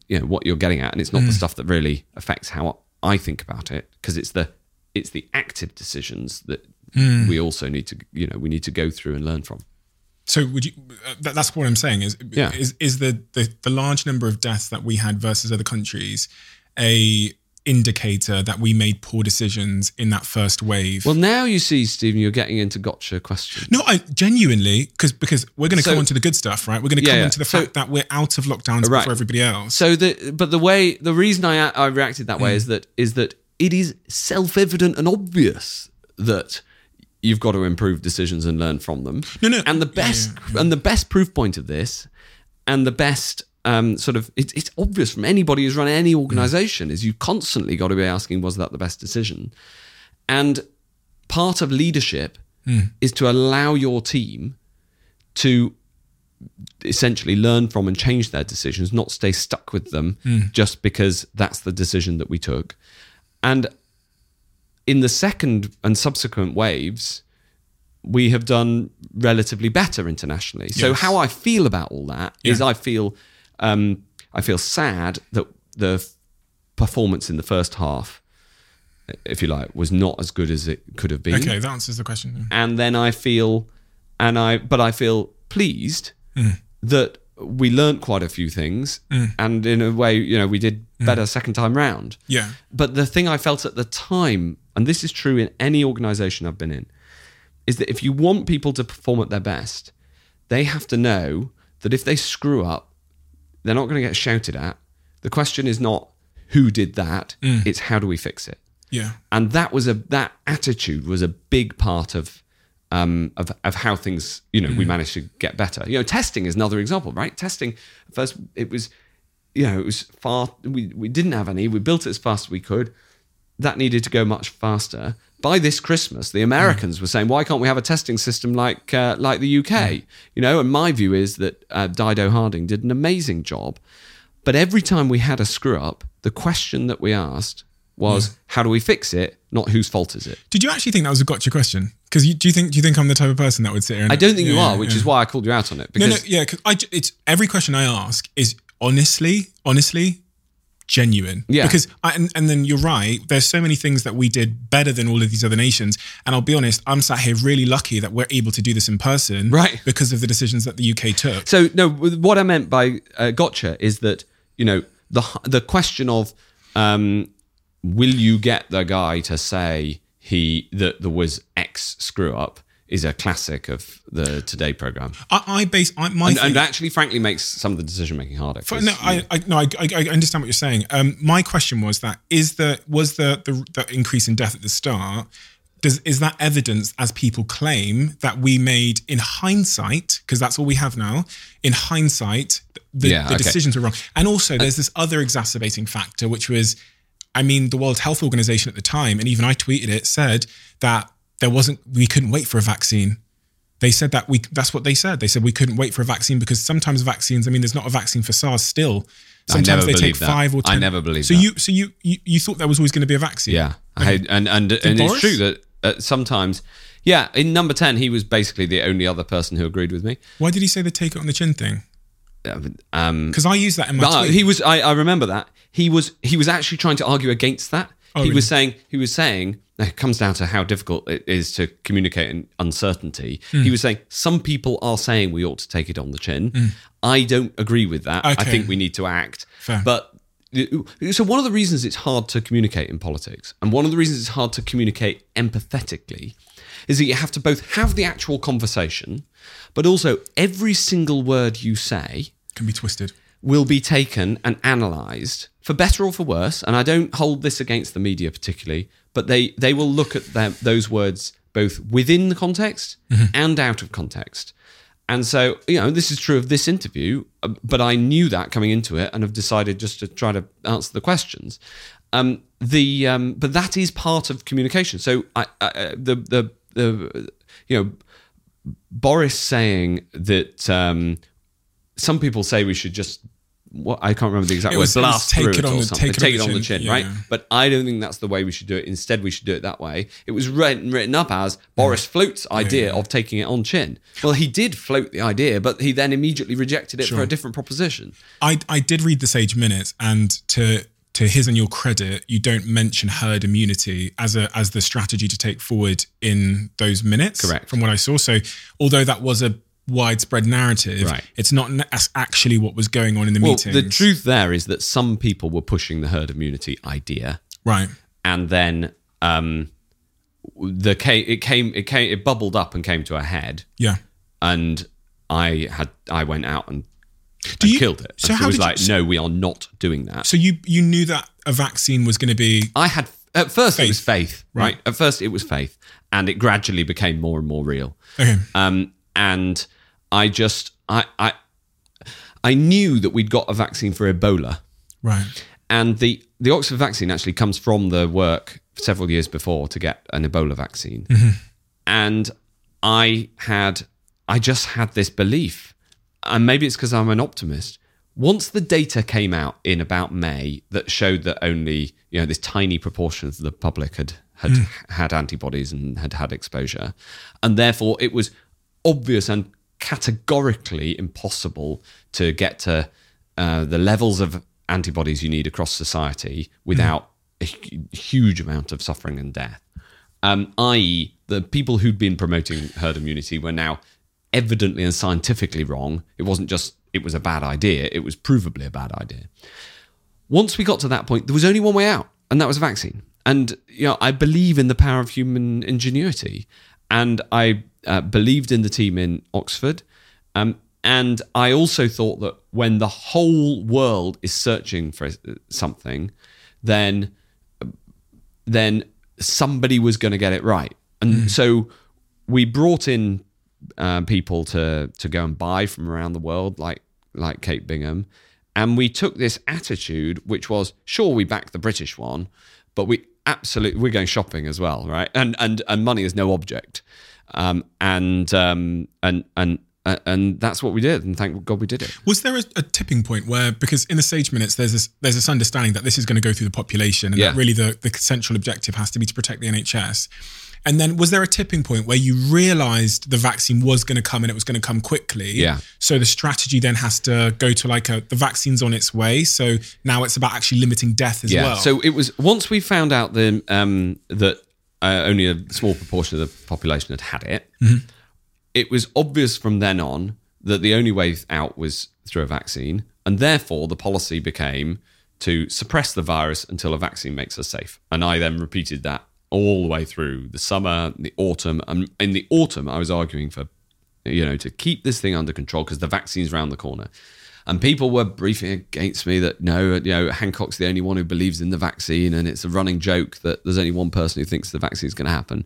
what you're getting at, and it's not the stuff that really affects how I think about it, because it's the active decisions that we also need to go through and learn from. So would you? That's what I'm saying. Is the large number of deaths that we had versus other countries a indicator that we made poor decisions in that first wave? Well, now you see, Stephen, you're getting into gotcha questions. No, I genuinely, because we're going to come on to the good stuff, right? We're going to come on to the fact that we're out of lockdowns before everybody else. So, the reason I reacted that way is that it is self-evident and obvious that you've got to improve decisions and learn from them. No. And the best proof point of this, and the best it's obvious from anybody who's run any organisation, is you constantly got to be asking, was that the best decision? And part of leadership is to allow your team to essentially learn from and change their decisions, not stay stuck with them just because that's the decision that we took. And in the second and subsequent waves, we have done relatively better internationally. So how I feel about all that is I feel sad that the performance in the first half, if you like, was not as good as it could have been. Okay, that answers the question. And then I feel pleased that we learnt quite a few things, and in a way, we did better second time round. Yeah. But the thing I felt at the time, and this is true in any organisation I've been in, is that if you want people to perform at their best, they have to know that if they screw up, they're not going to get shouted at. The question is not who did that; it's how do we fix it. Yeah. And that attitude was a big part of how things, we managed to get better. Testing is another example, right? Testing, first it was far. We didn't have any. We built it as fast as we could. That needed to go much faster. By this Christmas, the Americans were saying, "Why can't we have a testing system like the UK?" And my view is that Dido Harding did an amazing job. But every time we had a screw up, the question that we asked was, "How do we fix it?" Not whose fault is it. Did you actually think that was a gotcha question? Because do you think I'm the type of person that would sit here? And I don't think you are, which is why I called you out on it. Because because it's every question I ask is honestly genuine. Yeah. Because and then you're right. There's so many things that we did better than all of these other nations. And I'll be honest, I'm sat here really lucky that we're able to do this in person, right? Because of the decisions that the UK took. So no, what I meant by gotcha is that the question of will you get the guy to say that there was X screw up is a classic of the Today programme. And actually, frankly, makes some of the decision making harder. I understand what you're saying. My question was that was the increase in death at the start? Is that evidence, as people claim, that we made in hindsight, because that's all we have now, in hindsight, the decisions were wrong? And also, there's this other exacerbating factor, which was, the World Health Organization at the time, and even I tweeted it, said that we couldn't wait for a vaccine. They said that's what they said. They said we couldn't wait for a vaccine because sometimes vaccines, there's not a vaccine for SARS still. Sometimes they take 5 or 10. I never believed that. So you thought there was always going to be a vaccine? Yeah. And it's true that sometimes, in number 10, he was basically the only other person who agreed with me. Why did he say the take it on the chin thing? Because I used that in my tweet. He was. I remember that he was actually trying to argue against that. He was saying it comes down to how difficult it is to communicate in uncertainty. He was saying some people are saying we ought to take it on the chin. I don't agree with that. Okay. I think we need to act. Fair. But so one of the reasons it's hard to communicate in politics, and one of the reasons it's hard to communicate empathetically, is that you have to both have the actual conversation, but also every single word you say can be twisted, will be taken and analysed for better or for worse. And I don't hold this against the media particularly, but they will look at those words both within the context and out of context. And so, this is true of this interview, but I knew that coming into it and have decided just to try to answer the questions. But that is part of communication. So Boris saying that some people say we should just what I can't remember the exact word. Blast through it or something. Take it on the chin, right? But I don't think that's the way we should do it. Instead, we should do it that way. It was written up as Boris Float's idea of taking it on chin. Well, he did float the idea, but he then immediately rejected it for a different proposition. I did read the Sage Minutes, and to his and your credit, you don't mention herd immunity as the strategy to take forward in those minutes. Correct. From what I saw. So although that was a widespread narrative, right, it's not actually what was going on in the meetings. The truth there is that some people were pushing the herd immunity idea. Right. And then it bubbled up and came to a head. Yeah. And I went out and killed it. So it was like, no, we are not doing that. So you knew that a vaccine was going to be... I had, at first it was faith, right? At first it was faith, and it gradually became more and more real. Okay. And I knew that we'd got a vaccine for Ebola. Right. And the Oxford vaccine actually comes from the work several years before to get an Ebola vaccine. Mm-hmm. And I just had this belief, and maybe it's because I'm an optimist. Once the data came out in about May that showed that only, this tiny proportion of the public had antibodies and had exposure, and therefore it was obvious and categorically impossible to get to the levels of antibodies you need across society without a huge amount of suffering and death. I.e., the people who'd been promoting herd immunity were now evidently and scientifically wrong. It wasn't just it was a bad idea, it was provably a bad idea. Once we got to that point, there was only one way out, and that was a vaccine. And I believe in the power of human ingenuity, and I believed in the team in Oxford. And I also thought that when the whole world is searching for something, then somebody was going to get it right. And so we brought in people to go and buy from around the world, like Kate Bingham. And we took this attitude, which was, sure, we backed the British one, but we're going shopping as well, right? And money is no object. And that's what we did, and thank God we did it. Was there a tipping point where, because in the Sage Minutes there's this understanding that this is going to go through the population, and that really the central objective has to be to protect the NHS, and then was there a tipping point where you realised the vaccine was going to come and it was going to come quickly? Yeah. So the strategy then has to go to the vaccine's on its way, so now it's about actually limiting death as well. So it was, once we found out that only a small proportion of the population had it. Mm-hmm. It was obvious from then on that the only way out was through a vaccine, and therefore the policy became to suppress the virus until a vaccine makes us safe. And I then repeated that all the way through the summer, the autumn. And in the autumn, I was arguing for, to keep this thing under control because the vaccine's around the corner. And people were briefing against me that, no, Hancock's the only one who believes in the vaccine, and it's a running joke that there's only one person who thinks the vaccine is going to happen.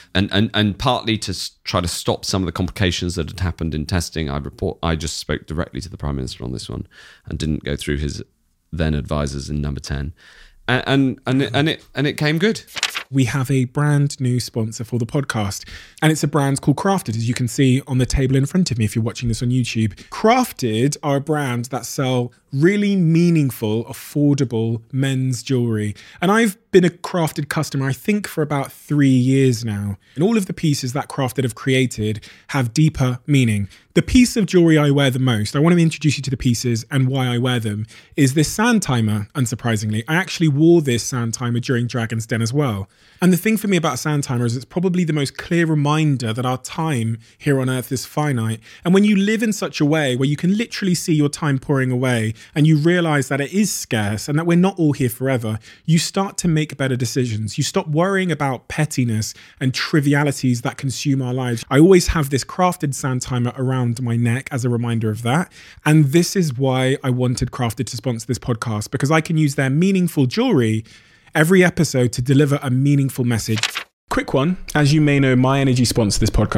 And partly to try to stop some of the complications that had happened in testing, I just spoke directly to the Prime Minister on this one and didn't go through his then advisors in Number 10. And it came good. We have a brand new sponsor for the podcast, and it's a brand called Crafted, as you can see on the table in front of me if you're watching this on YouTube. Crafted are a brand that sell really meaningful, affordable men's jewelry. And I've been a Crafted customer, I think, for about 3 years now. And all of the pieces that Crafted have created have deeper meaning. The piece of jewelry I wear the most, I want to introduce you to the pieces and why I wear them, is this sand timer, unsurprisingly. I actually wore this sand timer during Dragon's Den as well. And the thing for me about a sand timer is it's probably the most clear reminder that our time here on Earth is finite. And when you live in such a way where you can literally see your time pouring away and you realize that it is scarce and that we're not all here forever, you start to make better decisions. You stop worrying about pettiness and trivialities that consume our lives. I always have this Crafted sand timer around my neck as a reminder of that. And this is why I wanted Crafted to sponsor this podcast, because I can use their meaningful jewelry every episode to deliver a meaningful message. Quick one, as you may know, My Energy sponsor this podcast.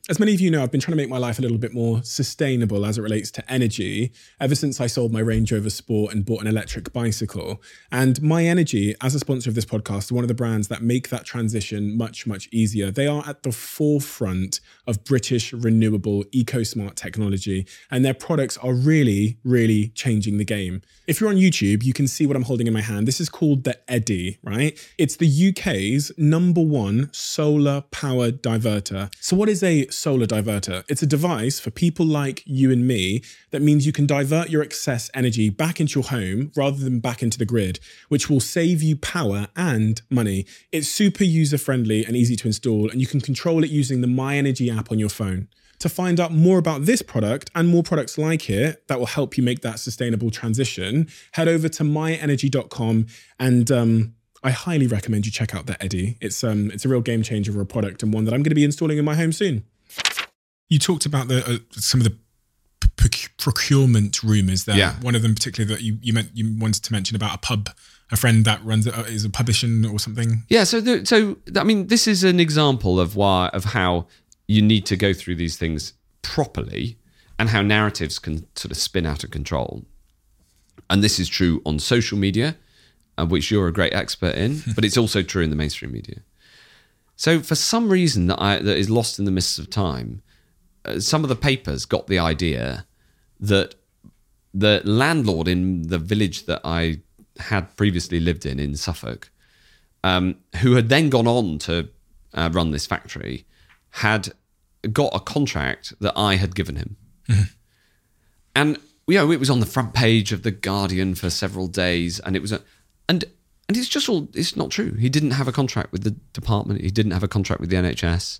As many of you know, I've been trying to make my life a little bit more sustainable as it relates to energy ever since I sold my Range Rover Sport and bought an electric bicycle. And My Energy, as a sponsor of this podcast, are one of the brands that make that transition much, much easier. They are at the forefront of British renewable eco-smart technology, and their products are really, really changing the game. If you're on YouTube, you can see what I'm holding in my hand. This is called the Eddy, right? It's the UK's #1 solar power diverter. So what is a solar diverter? It's a device for people like you and me that means you can divert your excess energy back into your home rather than back into the grid, which will save you power and money. It's super user-friendly and easy to install, and you can control it using the My Energy app on your phone. To find out more about this product and more products like it that will help you make that sustainable transition, head over to myenergy.com, and I highly recommend you check out the Eddy. It's a real game changer of a product, and one that I'm going to be installing in my home soon. You talked about some of the procurement rumours there. Yeah. One of them particularly that you wanted to mention about a friend that runs is a publishing or something. Yeah, so I mean, this is an example of how you need to go through these things properly, and how narratives can sort of spin out of control. And this is true on social media, which you're a great expert in, but it's also true in the mainstream media. So for some reason that is lost in the mists of time, some of the papers got the idea that the landlord in the village that I had previously lived in Suffolk, who had then gone on to run this factory, had got a contract that I had given him. Mm-hmm. And it was on the front page of The Guardian for several days, and it was and it's just it's not true. He didn't have a contract with the department. He didn't have a contract with the NHS.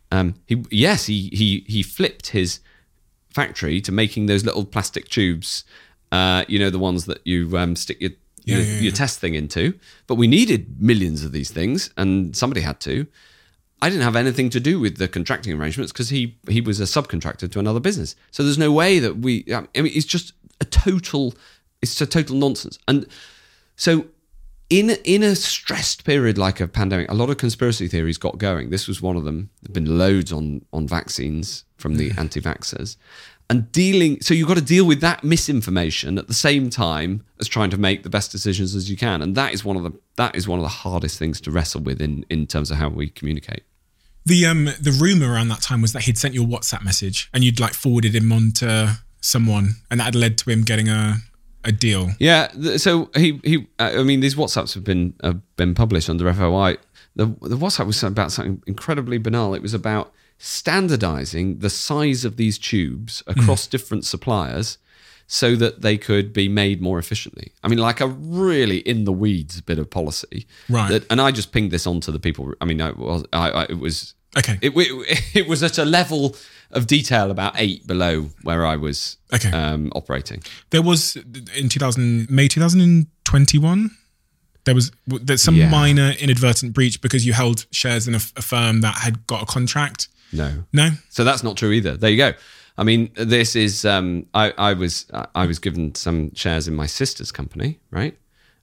He flipped his factory to making those little plastic tubes, the ones that you stick your test thing into. But we needed millions of these things, and somebody had to. I didn't have anything to do with the contracting arrangements because he was a subcontractor to another business. So there's no way that it's just a total nonsense. And so in a stressed period like a pandemic, a lot of conspiracy theories got going. This was one of them. There've been loads on vaccines from the anti-vaxxers. And so you've got to deal with that misinformation at the same time as trying to make the best decisions as you can. And that is one of the hardest things to wrestle with in terms of how we communicate. The rumor around that time was that he'd sent you a WhatsApp message and you'd forwarded him on to someone, and that had led to him getting a deal. Yeah. So these WhatsApps have been published under FOI. The WhatsApp was about something incredibly banal. It was about standardizing the size of these tubes across different suppliers so that they could be made more efficiently. I mean, like a really in the weeds bit of policy. Right. And I just pinged this on to the people. I mean, it was okay. It was at a level of detail about 8 below where I was operating. There was in May 2021. There's some minor inadvertent breach because you held shares in a firm that had got a contract. No. So that's not true either. There you go. I mean, this is I was given some shares in my sister's company, right?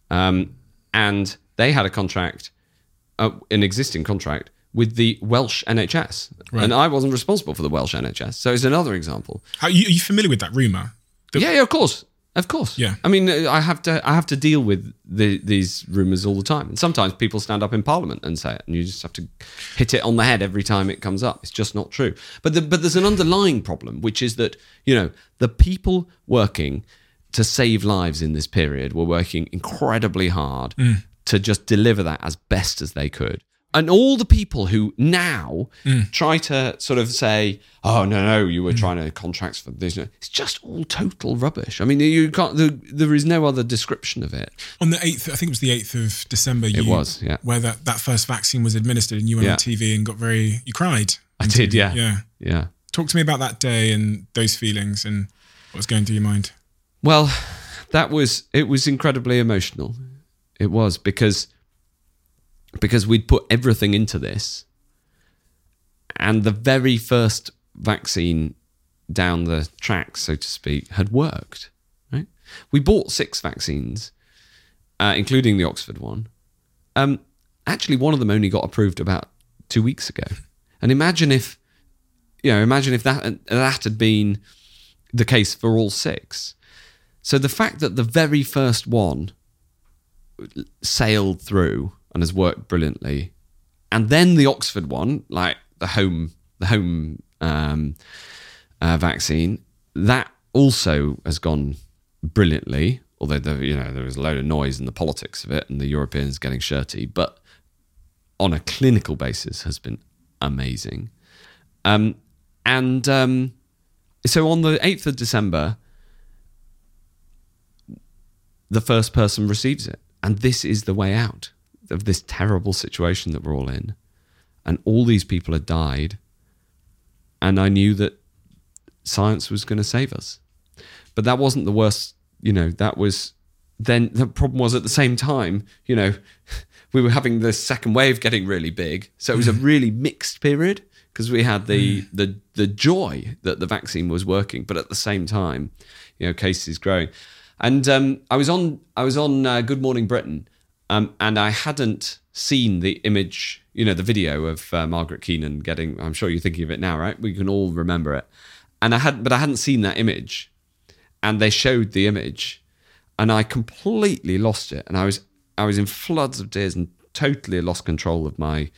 And they had a contract, an existing contract with the Welsh NHS, right. And I wasn't responsible for the Welsh NHS. So it's another example. Are you familiar with that rumour? Yeah, of course. Of course. Yeah. I mean, I have to deal with these rumours all the time. And sometimes people stand up in Parliament and say it, and you just have to hit it on the head every time it comes up. It's just not true. But there's an underlying problem, which is that, the people working to save lives in this period were working incredibly hard to just deliver that as best as they could. And all the people who now try to sort of say, "Oh no, you were trying to contracts for this," it's just all total rubbish. I mean, you can't. There is no other description of it. On the 8th, I think it was the 8th of December. Where that first vaccine was administered, and you went on TV and you cried. I did, TV. Yeah. Talk to me about that day and those feelings and what was going through your mind. Well, it was incredibly emotional. It was because we'd put everything into this, and the very first vaccine down the track, so to speak, had worked. Right? We bought 6 vaccines, including the Oxford one. Actually, one of them only got approved about 2 weeks ago. And imagine if imagine if that had been the case for all 6. So the fact that the very first one sailed through and has worked brilliantly, and then the Oxford one, like the home vaccine, that also has gone brilliantly. Although there was a load of noise in the politics of it, and the Europeans getting shirty, but on a clinical basis has been amazing. So on the 8th of December, the first person receives it. And this is the way out of this terrible situation that we're all in. And all these people had died. And I knew that science was going to save us. But that wasn't the worst, that was... Then the problem was at the same time, we were having the second wave getting really big. So it was a really mixed period, because we had the joy that the vaccine was working, but at the same time, cases growing. And I was on Good Morning Britain, and I hadn't seen the image, the video of Margaret Keenan getting. I'm sure you're thinking of it now, right? We can all remember it. And I hadn't seen that image, and they showed the image, and I completely lost it, and I was in floods of tears and totally lost control of my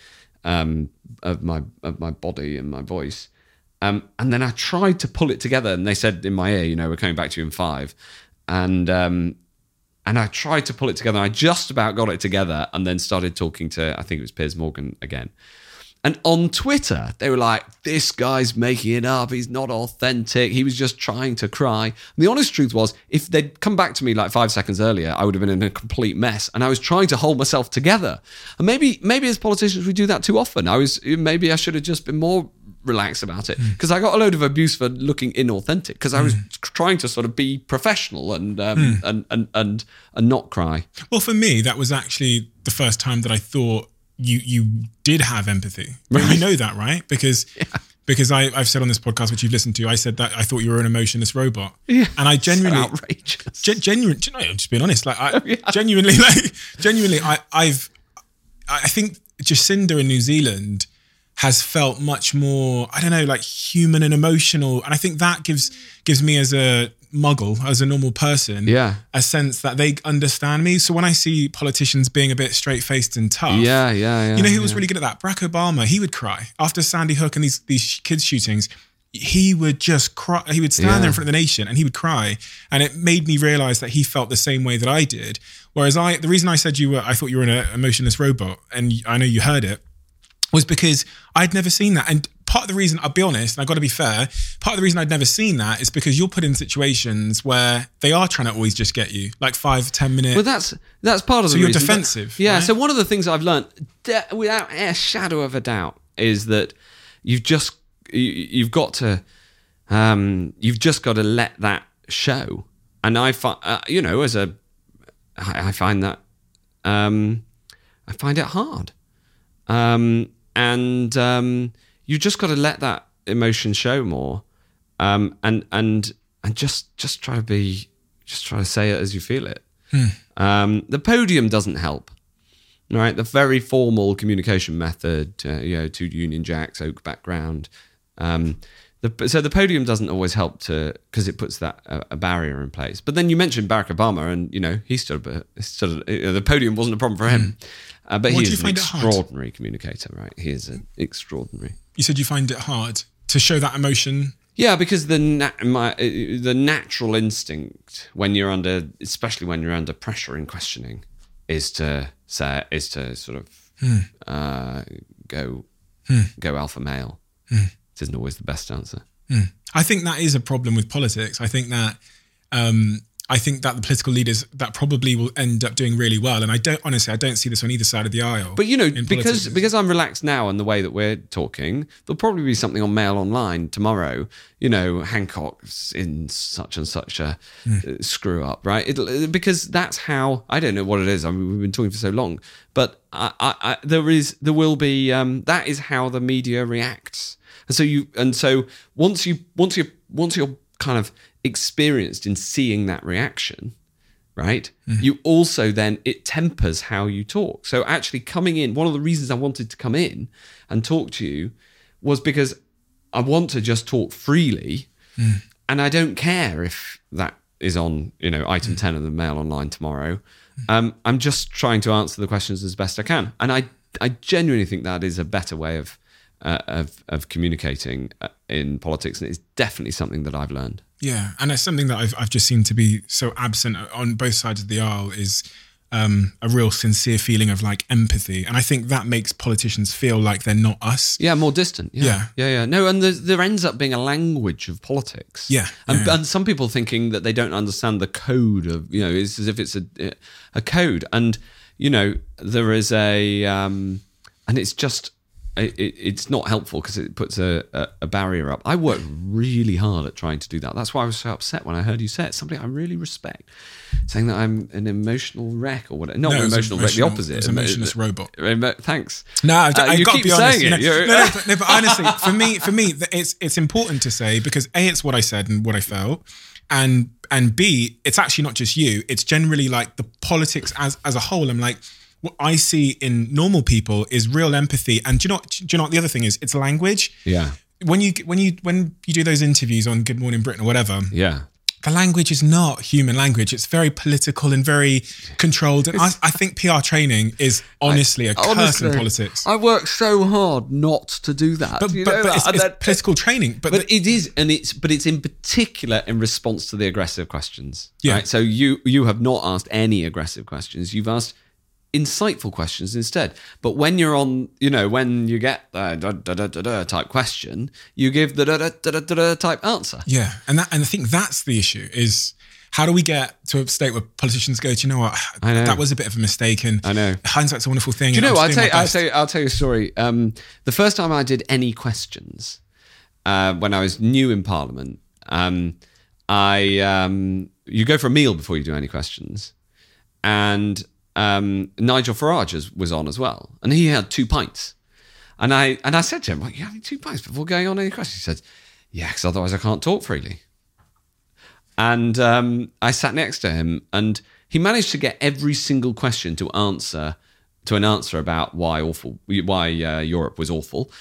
body and my voice. And then I tried to pull it together, and they said in my ear, we're coming back to you in 5. And I tried to pull it together. I just about got it together, and then started talking to, I think it was Piers Morgan again. And on Twitter, they were like, this guy's making it up. He's not authentic. He was just trying to cry. And the honest truth was, if they'd come back to me like 5 seconds earlier, I would have been in a complete mess. And I was trying to hold myself together. And maybe as politicians, we do that too often. Maybe I should have just been more relaxed about it, because I got a load of abuse for looking inauthentic, because I was trying to sort of be professional and not cry. Well, for me, that was actually the first time that I thought you did have empathy. Right. You know that, right? Because I've said on this podcast, which you've listened to, I said that I thought you were an emotionless robot. Yeah, and I genuinely, so outrageous. I'm just being honest. Like, genuinely, I think Jacinda in New Zealand has felt much more, I don't know, like human and emotional. And I think that gives me, as a muggle, as a normal person, a sense that they understand me. So when I see politicians being a bit straight-faced and tough, you know who was really good at that? Barack Obama. He would cry after Sandy Hook and these kids shootings. He would just cry. He would stand there in front of the nation and he would cry. And it made me realize that he felt the same way that I did. Whereas the reason I said I thought you were an emotionless robot, and I know you heard it, was because I'd never seen that. And part of the reason, I'll be honest, and I've got to be fair, part of the reason I'd never seen that is because you're put in situations where they are trying to always just get you, like 5-10 minutes. Well, that's part of the reason. So you're defensive. Yeah, right? So one of the things I've learned, without a shadow of a doubt, is that you've just got to let that show. And I find, I find that, I find it hard. You just got to let that emotion show more, and just try to say it as you feel it. The podium doesn't help, right? The very formal communication method, two Union Jacks, oak background. So the podium doesn't always help because it puts that a barrier in place. But then you mentioned Barack Obama, and he stood the podium wasn't a problem for him. But he is an extraordinary communicator, right? He is an extraordinary. You said you find it hard to show that emotion. Yeah, because the natural instinct especially when you're under pressure in questioning, is to sort of go alpha male. It isn't always the best answer. I think that is a problem with politics. I think that the political leaders that probably will end up doing really well. And I don't see this on either side of the aisle. But because I'm relaxed now in the way that we're talking, there'll probably be something on Mail Online tomorrow. Hancock's in such and such a screw up, right? Because that's how, I don't know what it is. I mean, we've been talking for so long, but there will be that is how the media reacts. And so once you're kind of experienced in seeing that reaction, right? You also then, it tempers how you talk. So actually coming in, one of the reasons I wanted to come in and talk to you was because I want to just talk freely, and I don't care if that is on, item 10 of the Mail Online tomorrow. I'm just trying to answer the questions as best I can, and I genuinely think that is a better way of communicating in politics, and it's definitely something that I've learned. Yeah, and it's something that I've just seen to be so absent on both sides of the aisle is a real sincere feeling of like empathy, and I think that makes politicians feel like they're not us. Yeah, more distant. Yeah. No, and there ends up being a language of politics. Yeah, and some people thinking that they don't understand the code of, it's as if it's a code, and there is and it's just. It's not helpful because it puts a barrier up. I worked really hard at trying to do that. That's why I was so upset when I heard you say it. Somebody I really respect, saying that I'm an emotional wreck or whatever. Not emotional wreck, the opposite. It's an emotionless robot. Thanks. No, I've got to be honest. Saying it. No, but honestly, for me, it's important to say because A, it's what I said and what I felt, and B, it's actually not just you. It's generally like the politics as a whole. I'm like, what I see in normal people is real empathy. And do you know what the other thing is? It's language. Yeah. When you do those interviews on Good Morning Britain or whatever. Yeah. The language is not human language. It's very political and very controlled. And I think PR training is honestly a curse in politics. I work so hard not to do that. But it's political training. But it is, and it's in particular in response to the aggressive questions. Yeah. Right? So you have not asked any aggressive questions. You've asked insightful questions instead. But when you're on, when you get the type question, you give the type answer. Yeah, and I think that's the issue is how do we get to a state where politicians go, do you know what? That was a bit of a mistake, and I know hindsight's a wonderful thing. Do you know? I'll tell you a story. The first time I did any questions when I was new in Parliament, you go for a meal before you do any questions, and Nigel Farage was on as well, and he had 2 pints, and I said to him, "Well, you having 2 pints before going on any questions?" He said, "Yeah, because otherwise I can't talk freely." And I sat next to him, and he managed to get every single question to an answer about why Europe was awful,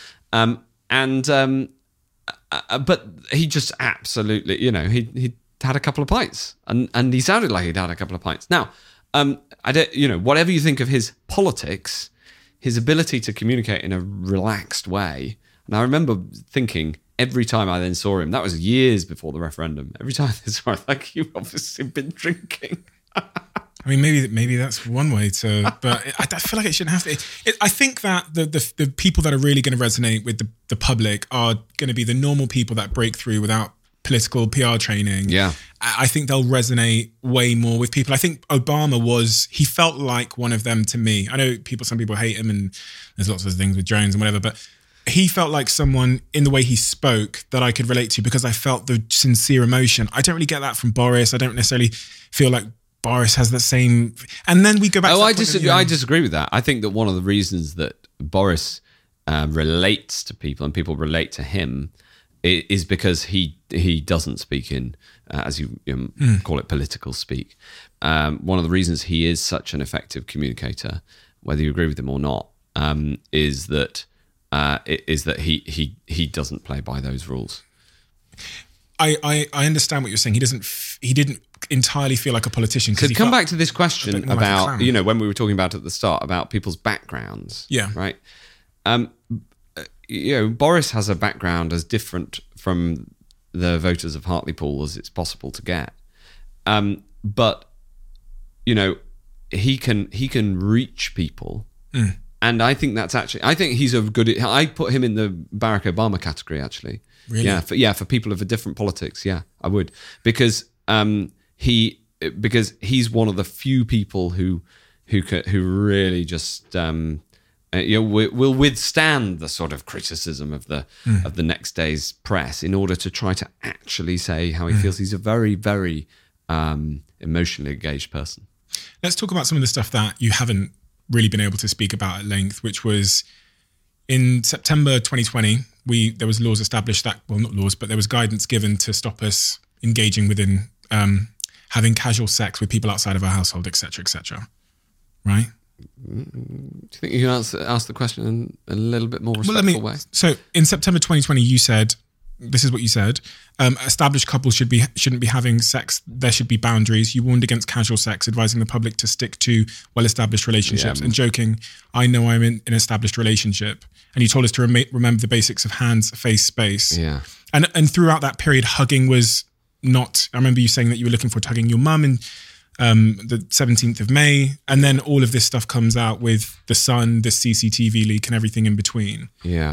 but he just absolutely, he had a couple of pints, and he sounded like he'd had a couple of pints. Now. I don't, whatever you think of his politics, his ability to communicate in a relaxed way. And I remember thinking every time I then saw him, that was years before the referendum. Every time I saw him, like, you've obviously been drinking. I mean, maybe that's one way to, but I feel like it shouldn't have to. I think that the people that are really going to resonate with the public are going to be the normal people that break through without political PR training. Yeah. I think they'll resonate way more with people. I think Obama he felt like one of them to me. I know some people hate him, and there's lots of things with Jones and whatever, but he felt like someone in the way he spoke that I could relate to because I felt the sincere emotion. I don't really get that from Boris. I don't necessarily feel like Boris has the same. And then we go back to I disagree with that. I think that one of the reasons that Boris relates to people and people relate to him is because he doesn't speak in, as you call it, political speak. One of the reasons he is such an effective communicator, whether you agree with him or not, is that he doesn't play by those rules. I understand what you're saying. He didn't entirely feel like a politician. So come back to this question about, when we were talking about at the start about people's backgrounds. Yeah. Right. Boris has a background as different from the voters of Hartlepool as it's possible to get. But he can reach people. And I think he's I put him in the Barack Obama category, actually. Really? Yeah, for people of a different politics. Yeah, I would. Because he's one of the few people who really just will withstand the sort of criticism of the next day's press in order to try to actually say how he feels. He's a very, very emotionally engaged person. Let's talk about some of the stuff that you haven't really been able to speak about at length, which was in September 2020, there was laws established that, well, not laws, but there was guidance given to stop us engaging within having casual sex with people outside of our household, etc., etc. Right? you think you can ask the question in a little bit more respectful way? So in September 2020, you said, this is what you said, established couples shouldn't be having sex. There should be boundaries. You warned against casual sex, advising the public to stick to well-established relationships, and joking, I know I'm in an established relationship. And you told us to remember the basics of hands, face, space. Yeah. And throughout that period, hugging was not, I remember you saying that you were looking forward to hugging your mum in the 17th of May. And then all of this stuff comes out with the Sun, the CCTV leak and everything in between. Yeah.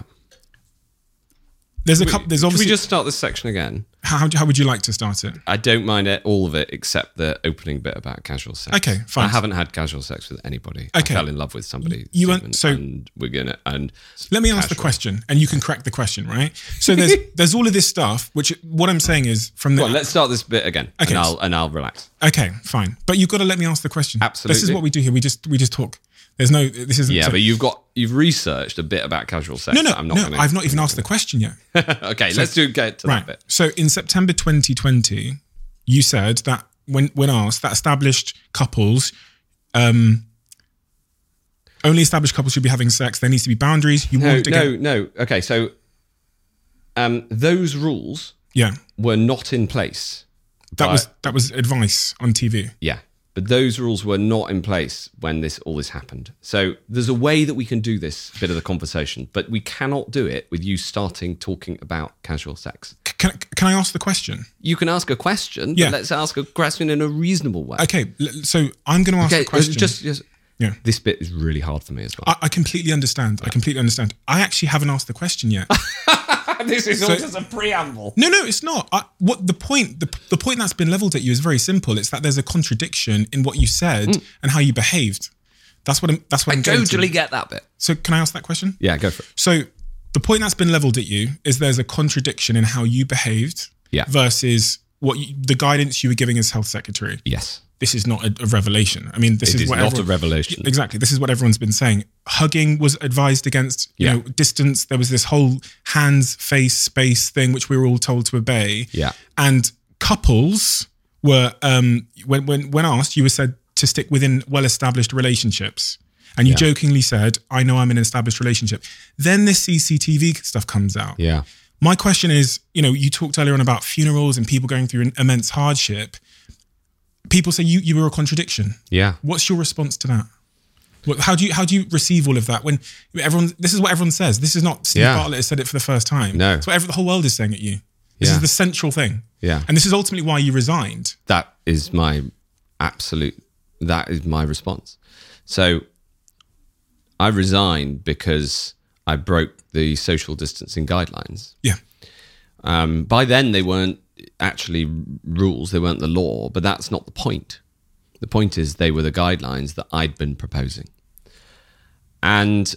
There's a couple. There's obviously. Can we just start this section again? How would you like to start it? I don't mind all of it except the opening bit about casual sex. Okay, fine. I haven't had casual sex with anybody. Okay. I fell in love with somebody. And we're gonna. And let me ask the question, and you can correct the question, right? So there's all of this stuff. Which what I'm saying is from the. Well, let's start this bit again. Okay. And I'll relax. Okay, fine. But you've got to let me ask the question. Absolutely. This is what we do here. We just talk. There's no. This isn't. Yeah, but you've researched a bit about casual sex. No. I've not even asked the question yet. Okay, let's get to that bit. So in September 2020, you said that when asked that established couples, only established couples should be having sex. There needs to be boundaries. No. Okay, so those rules, were not in place. That was advice on TV. Yeah. But those rules were not in place when all this happened. So there's a way that we can do this bit of the conversation, but we cannot do it with you starting talking about casual sex. Can I ask the question? You can ask a question, but let's ask a question in a reasonable way. Okay, so I'm going to ask the question. Just this bit is really hard for me as well. I completely understand. I actually haven't asked the question yet. This is all just a preamble. No, it's not. The point that's been leveled at you is very simple. It's that there's a contradiction in what you said and how you behaved. That's what I'm totally get that bit. So can I ask that question? Yeah, go for it. So the point that's been leveled at you is there's a contradiction in how you behaved versus the guidance you were giving as health secretary. Yes. This is not a revelation. I mean, this is not a revelation. Exactly. This is what everyone's been saying. Hugging was advised against, distance. There was this whole hands, face, space thing, which we were all told to obey. Yeah. And couples were, when asked, you were said to stick within well-established relationships. And you jokingly said, I know I'm in an established relationship. Then this CCTV stuff comes out. Yeah. My question is, you talked earlier on about funerals and people going through immense hardship. People say you were a contradiction. Yeah. What's your response to that? How do you receive all of that when this is what everyone says? This is not Steve Bartlett has said it for the first time. No. It's what the whole world is saying at you. This is the central thing. Yeah. And this is ultimately why you resigned. That is my response. So I resigned because I broke the social distancing guidelines. Yeah. By then they weren't actually rules, they weren't the law, but that's not the point. The point is they were the guidelines that I'd been proposing. And,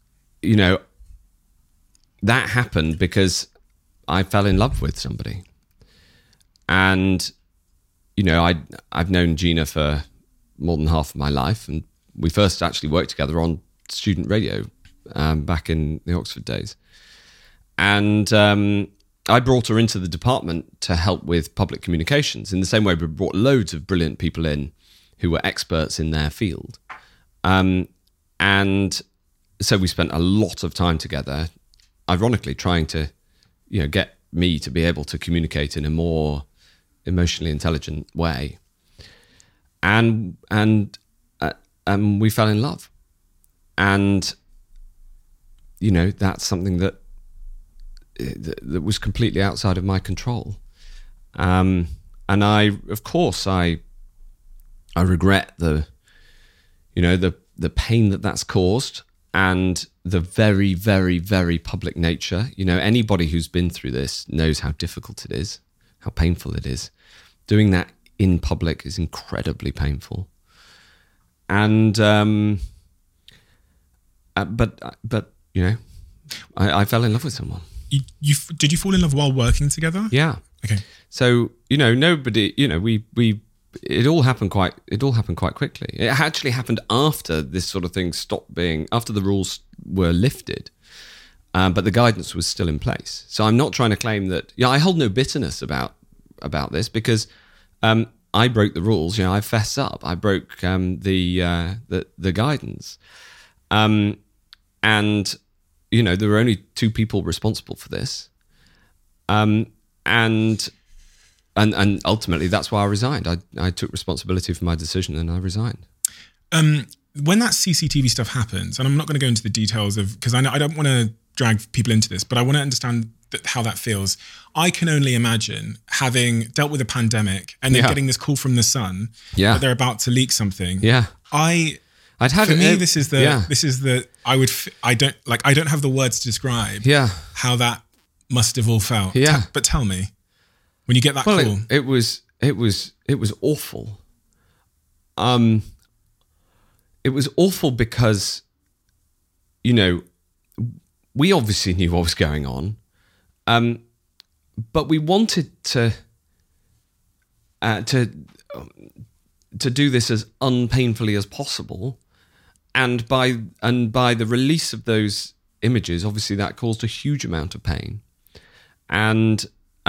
that happened because I fell in love with somebody. And, I've known Gina for more than half of my life. And we first actually worked together on student radio back in the Oxford days. And I brought her into the department to help with public communications in the same way we brought loads of brilliant people in who were experts in their field. And so we spent a lot of time together, ironically trying to, get me to be able to communicate in a more emotionally intelligent way. And we fell in love. And, that's something that was completely outside of my control. And I regret the pain that's caused and the very, very, very public nature. Anybody who's been through this knows how difficult it is, how painful it is. Doing that in public is incredibly painful. And, but I fell in love with someone. Did you fall in love while working together? Yeah. Okay. So, nobody, it all happened quite quickly. It actually happened after this sort of thing after the rules were lifted, but the guidance was still in place. So I'm not trying to claim that, I hold no bitterness about this because I broke the rules. I fess up. I broke the guidance. And, there were only two people responsible for this. And ultimately, that's why I resigned. I took responsibility for my decision and I resigned. When that CCTV stuff happens, and I'm not going to go into the details because I don't want to drag people into this, but I want to understand how that feels. I can only imagine having dealt with a pandemic and then getting this call from the Sun that they're about to leak something. Yeah, I don't have the words to describe how that must have all felt. Yeah, but tell me, when you get that call, it was awful. It was awful because, we obviously knew what was going on, but we wanted to do this as unpainfully as possible, and by the release of those images, obviously that caused a huge amount of pain, and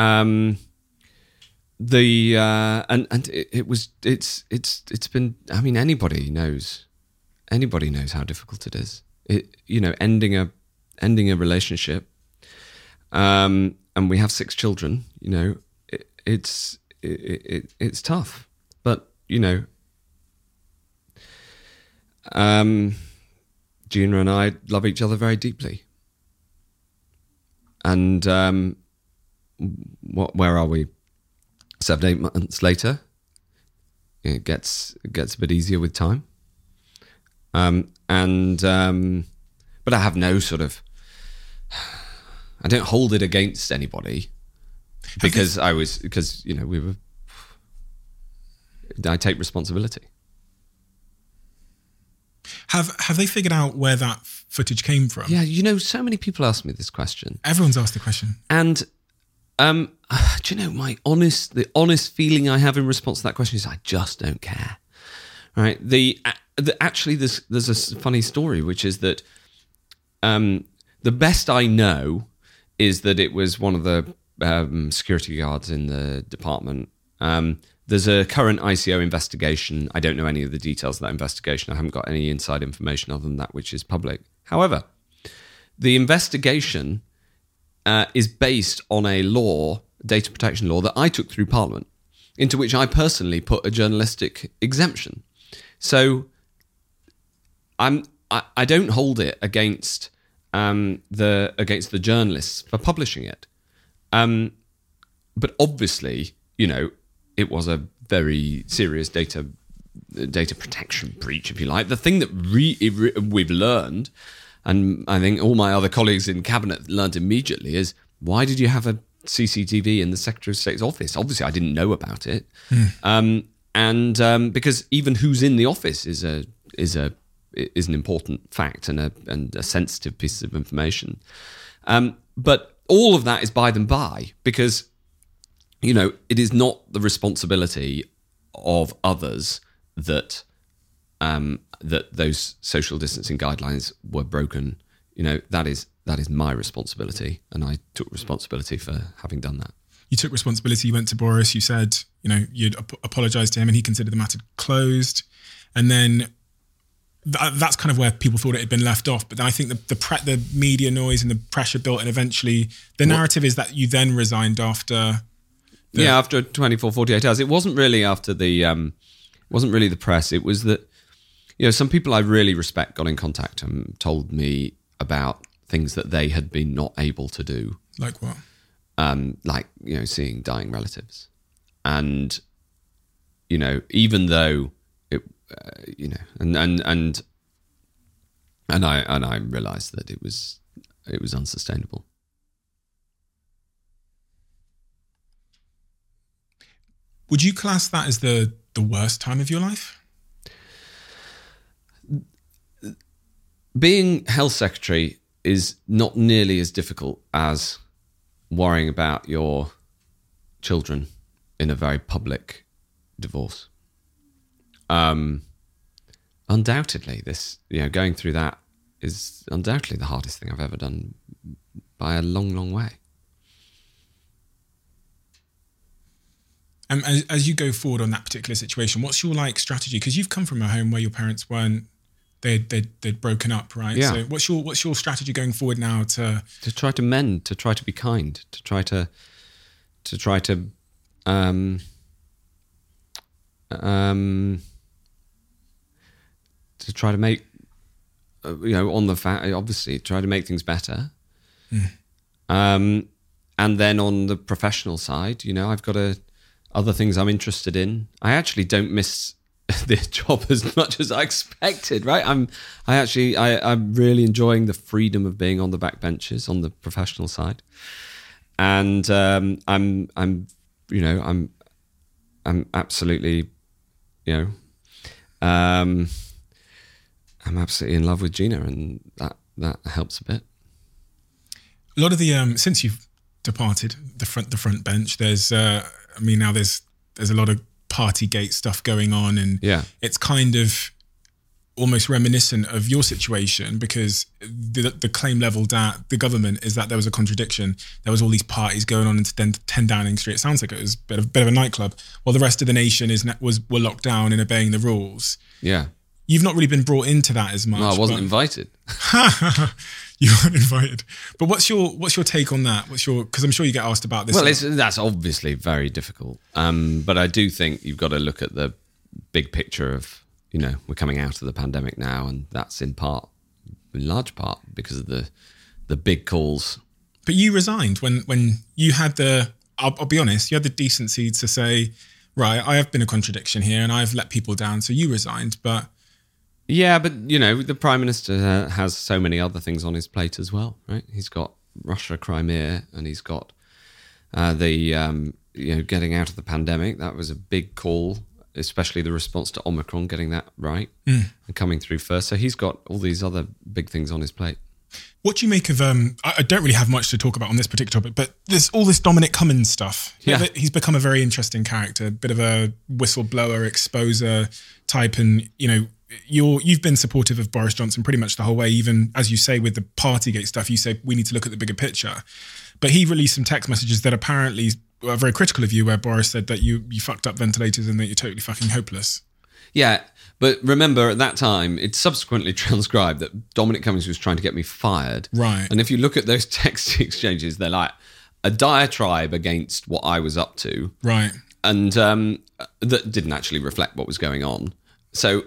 it's been. I mean, anybody knows how difficult it is. Ending a relationship, and we have 6 children. It's tough, but Gina and I love each other very deeply. And where are we? 7-8 months later, it gets a bit easier with time. But I have no sort of, I don't hold it against anybody because I take responsibility. Have they figured out where that footage came from? Yeah, so many people ask me this question. Everyone's asked the question. And do you know the honest feeling I have in response to that question is I just don't care. Right? Actually, there's a funny story, which is that the best I know is that it was one of the security guards in the department. There's a current ICO investigation. I don't know any of the details of that investigation. I haven't got any inside information other than that which is public. However, the investigation is based on a law, data protection law, that I took through Parliament, into which I personally put a journalistic exemption. So I don't hold it against the journalists for publishing it, but obviously, it was a very serious data protection breach, if you like. The thing that we've learned, and I think all my other colleagues in cabinet learned immediately, is why did you have a CCTV in the Secretary of State's office? Obviously, I didn't know about it, because even who's in the office is an important fact and a sensitive piece of information. But all of that is by and by, because it is not the responsibility of others that those social distancing guidelines were broken. That is my responsibility, and I took responsibility for having done that. You took responsibility. You went to Boris. You said, you'd apologised to him, and he considered the matter closed. And then that's kind of where people thought it had been left off. But then I think the media noise and the pressure built, and eventually the narrative is that you then resigned after. After 24, 48 hours. It wasn't really after the press. It was that, some people I really respect got in contact and told me about things that they had been not able to do. Like what? Seeing dying relatives. And, even though it, and I realized that it was unsustainable. Would you class that as the worst time of your life? Being health secretary is not nearly as difficult as worrying about your children in a very public divorce. Undoubtedly, going through that is undoubtedly the hardest thing I've ever done by a long, long way. And as you go forward on that particular situation, what's your strategy? Because you've come from a home where your parents weren't they'd broken up, right? Yeah. So what's your strategy going forward now to try to mend, to try to be kind, to try to make, on the fact, obviously, try to make things better. And then on the professional side, I've got other things I'm interested in. I actually don't miss this job as much as I expected, right? I'm really enjoying the freedom of being on the backbenches on the professional side. And I'm absolutely, I'm absolutely in love with Gina, and that helps a bit. A lot of the since you've departed the front bench, there's now there's a lot of Partygate stuff going on, and it's kind of almost reminiscent of your situation, because the claim leveled at the government is that there was a contradiction. There was all these parties going on in 10 Downing Street. It sounds like it was a bit of a nightclub, while the rest of the nation were locked down and obeying the rules. Yeah. You've not really been brought into that as much. No, I wasn't invited. You weren't invited. But what's your take on that? Because I'm sure you get asked about this. Well, that's obviously very difficult. But I do think you've got to look at the big picture of, we're coming out of the pandemic now, and that's in large part because of the big calls. But you resigned when you had I'll be honest, you had the decency to say, right, I have been a contradiction here and I've let people down. So you resigned, but... Yeah, but, the Prime Minister has so many other things on his plate as well, right? He's got Russia, Crimea, and he's got getting out of the pandemic. That was a big call, especially the response to Omicron, getting that right and coming through first. So he's got all these other big things on his plate. What do you make of, I don't really have much to talk about on this particular topic, but there's all this Dominic Cummings stuff. Yeah. He's become a very interesting character, a bit of a whistleblower, exposer type, and, you've been supportive of Boris Johnson pretty much the whole way, even as you say with the Partygate stuff, you say we need to look at the bigger picture. But he released some text messages that apparently are very critical of you, where Boris said that you fucked up ventilators and that you're totally fucking hopeless. Yeah, but remember at that time, it's subsequently transcribed that Dominic Cummings was trying to get me fired. Right. And if you look at those text exchanges, they're like a diatribe against what I was up to. Right. And that didn't actually reflect what was going on. So,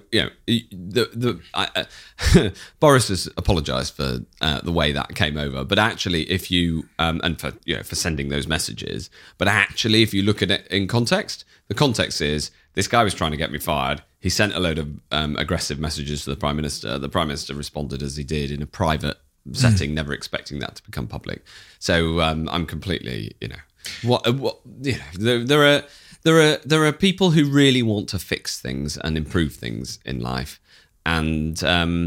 Boris has apologised for the way that came over. But actually, if you, and for sending those messages, but actually, if you look at it in context, the context is this guy was trying to get me fired. He sent a load of aggressive messages to the Prime Minister. The Prime Minister responded as he did in a private setting, never expecting that to become public. So I'm completely, there are people who really want to fix things and improve things in life, and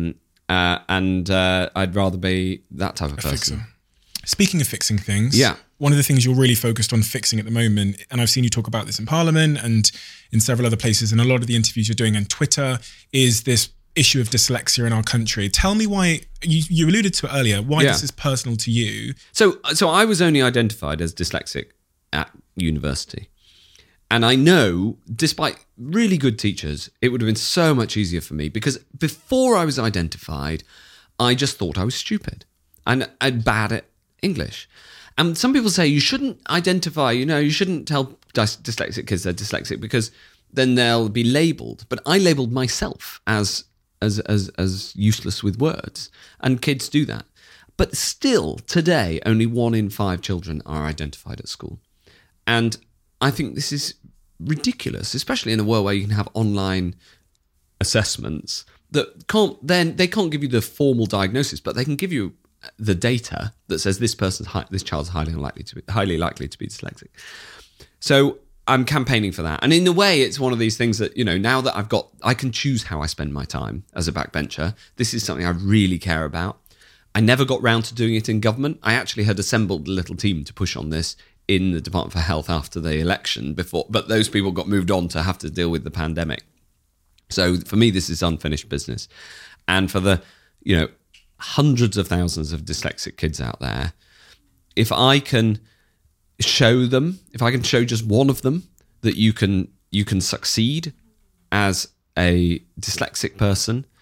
I'd rather be that type of person. Fixer. Speaking of fixing things, yeah. One of the things you're really focused on fixing at the moment, and I've seen you talk about this in Parliament and in several other places, and a lot of the interviews you're doing on Twitter, is this issue of dyslexia in our country. Tell me why, you alluded to it earlier, why this is personal to you. So I was only identified as dyslexic at university. And I know, despite really good teachers, it would have been so much easier for me, because before I was identified, I just thought I was stupid and bad at English. And some people say you shouldn't identify, you shouldn't tell dyslexic kids they're dyslexic, because then they'll be labelled. But I labelled myself as useless with words, and kids do that. But still, today, only 1 in 5 children are identified at school. And I think this is ridiculous, especially in a world where you can have online assessments that they can't give you the formal diagnosis, but they can give you the data that says this child's highly likely to be dyslexic. So I'm campaigning for that. And in a way, it's one of these things that, now that I can choose how I spend my time as a backbencher. This is something I really care about. I never got round to doing it in government. I actually had assembled a little team to push on this in the Department for Health after the election but those people got moved on to have to deal with the pandemic. So for me, this is unfinished business. And for the, hundreds of thousands of dyslexic kids out there, if I can show just one of them that you can succeed as a dyslexic person,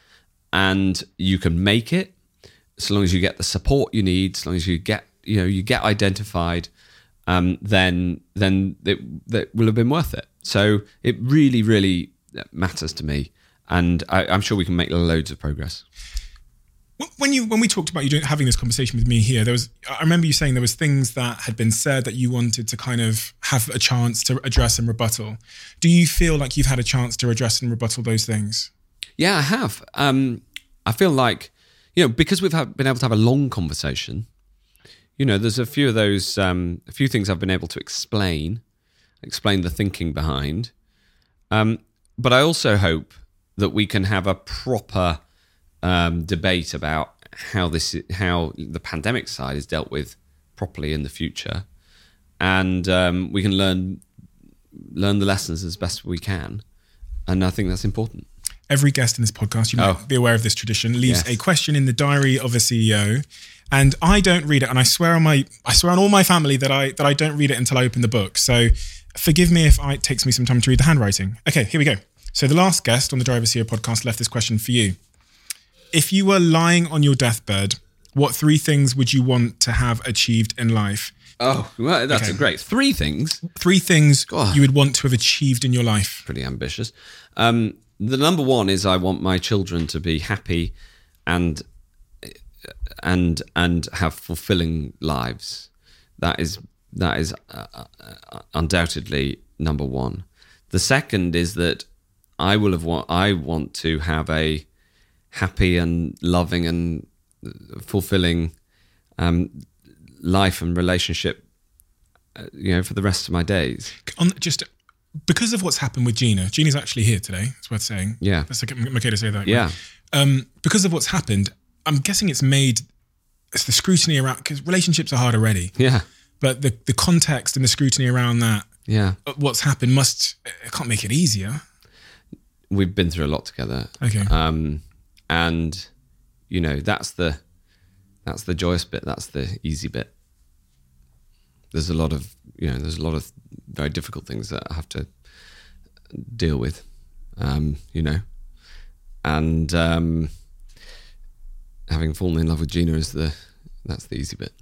and you can make it, as long as you get the support you need, as long as you get identified, then that will have been worth it. So it really, really matters to me, and I'm sure we can make loads of progress. When we talked about you having this conversation with me here, I remember you saying there was things that had been said that you wanted to kind of have a chance to address and rebuttal. Do you feel like you've had a chance to address and rebuttal those things? Yeah, I have. I feel like, because we've been able to have a long conversation, there's a few of those, a few things I've been able to explain the thinking behind. But I also hope that we can have a proper debate about how the pandemic side is dealt with properly in the future, and we can learn the lessons as best we can, and I think that's important. Every guest in this podcast, you might be aware of this tradition, leaves a question in the diary of a CEO, and I don't read it, and I swear on all my family that I don't read it until I open the book. So forgive me if it takes me some time to read the handwriting. Okay, here we go. So the last guest on the Diary of a CEO podcast left this question for you. If you were lying on your deathbed, what 3 things would you want to have achieved in life? Oh, well, that's great. 3 things? 3 things you would want to have achieved in your life. Pretty ambitious. The number 1 is I want my children to be happy and have fulfilling lives. That is undoubtedly number 1. The second is that I want to have a happy and loving and fulfilling life and relationship, for the rest of my days. Just because of what's happened with Gina. Gina's actually here today. It's worth saying. Yeah, that's okay to say that. Yeah. Right? Because of what's happened, I'm guessing it's the scrutiny around, because relationships are hard already. Yeah. But the context and the scrutiny around that. Yeah. What's happened it can't make it easier. We've been through a lot together. Okay. And that's the joyous bit. That's the easy bit. There's a lot of very difficult things that I have to deal with, and having fallen in love with Gina that's the easy bit.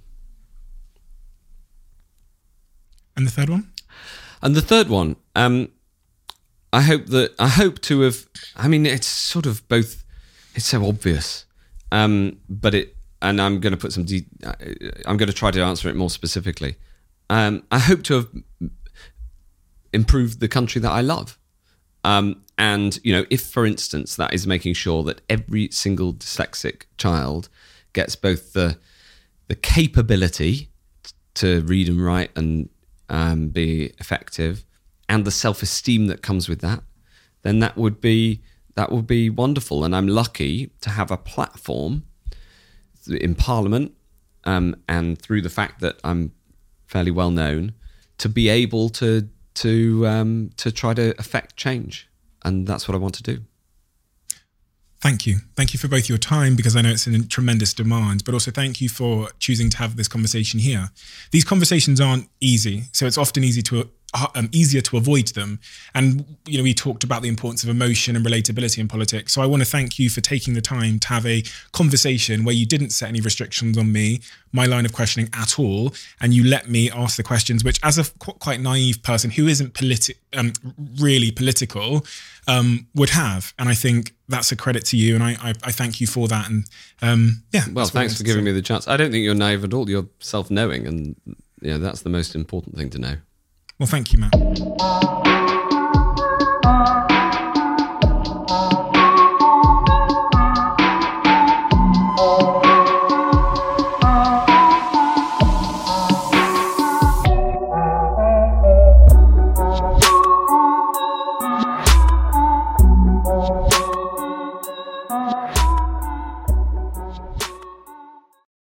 And the third one? And the third one, I hope to have. I mean, it's sort of both. It's so obvious, but and I'm going to put I'm going to try to answer it more specifically. I hope to have improved the country that I love. And, if, for instance, that is making sure that every single dyslexic child gets both the capability to read and write and be effective, and the self-esteem that comes with that, then that would be wonderful. And I'm lucky to have a platform in Parliament, and through the fact that I'm fairly well known, to be able to try to affect change, and that's what I want to do. Thank you for both your time, because I know it's in tremendous demand, but also thank you for choosing to have this conversation here. These conversations aren't easy, so it's often easier to avoid them. And we talked about the importance of emotion and relatability in politics. So I want to thank you for taking the time to have a conversation where you didn't set any restrictions on me, my line of questioning at all, and you let me ask the questions, which, as a quite naive person who isn't really political, would have. And I think that's a credit to you, and I thank you for that. And well, thanks for giving me the chance. I don't think you're naive at all. You're self-knowing, and that's the most important thing to know. Well, thank you, Matt.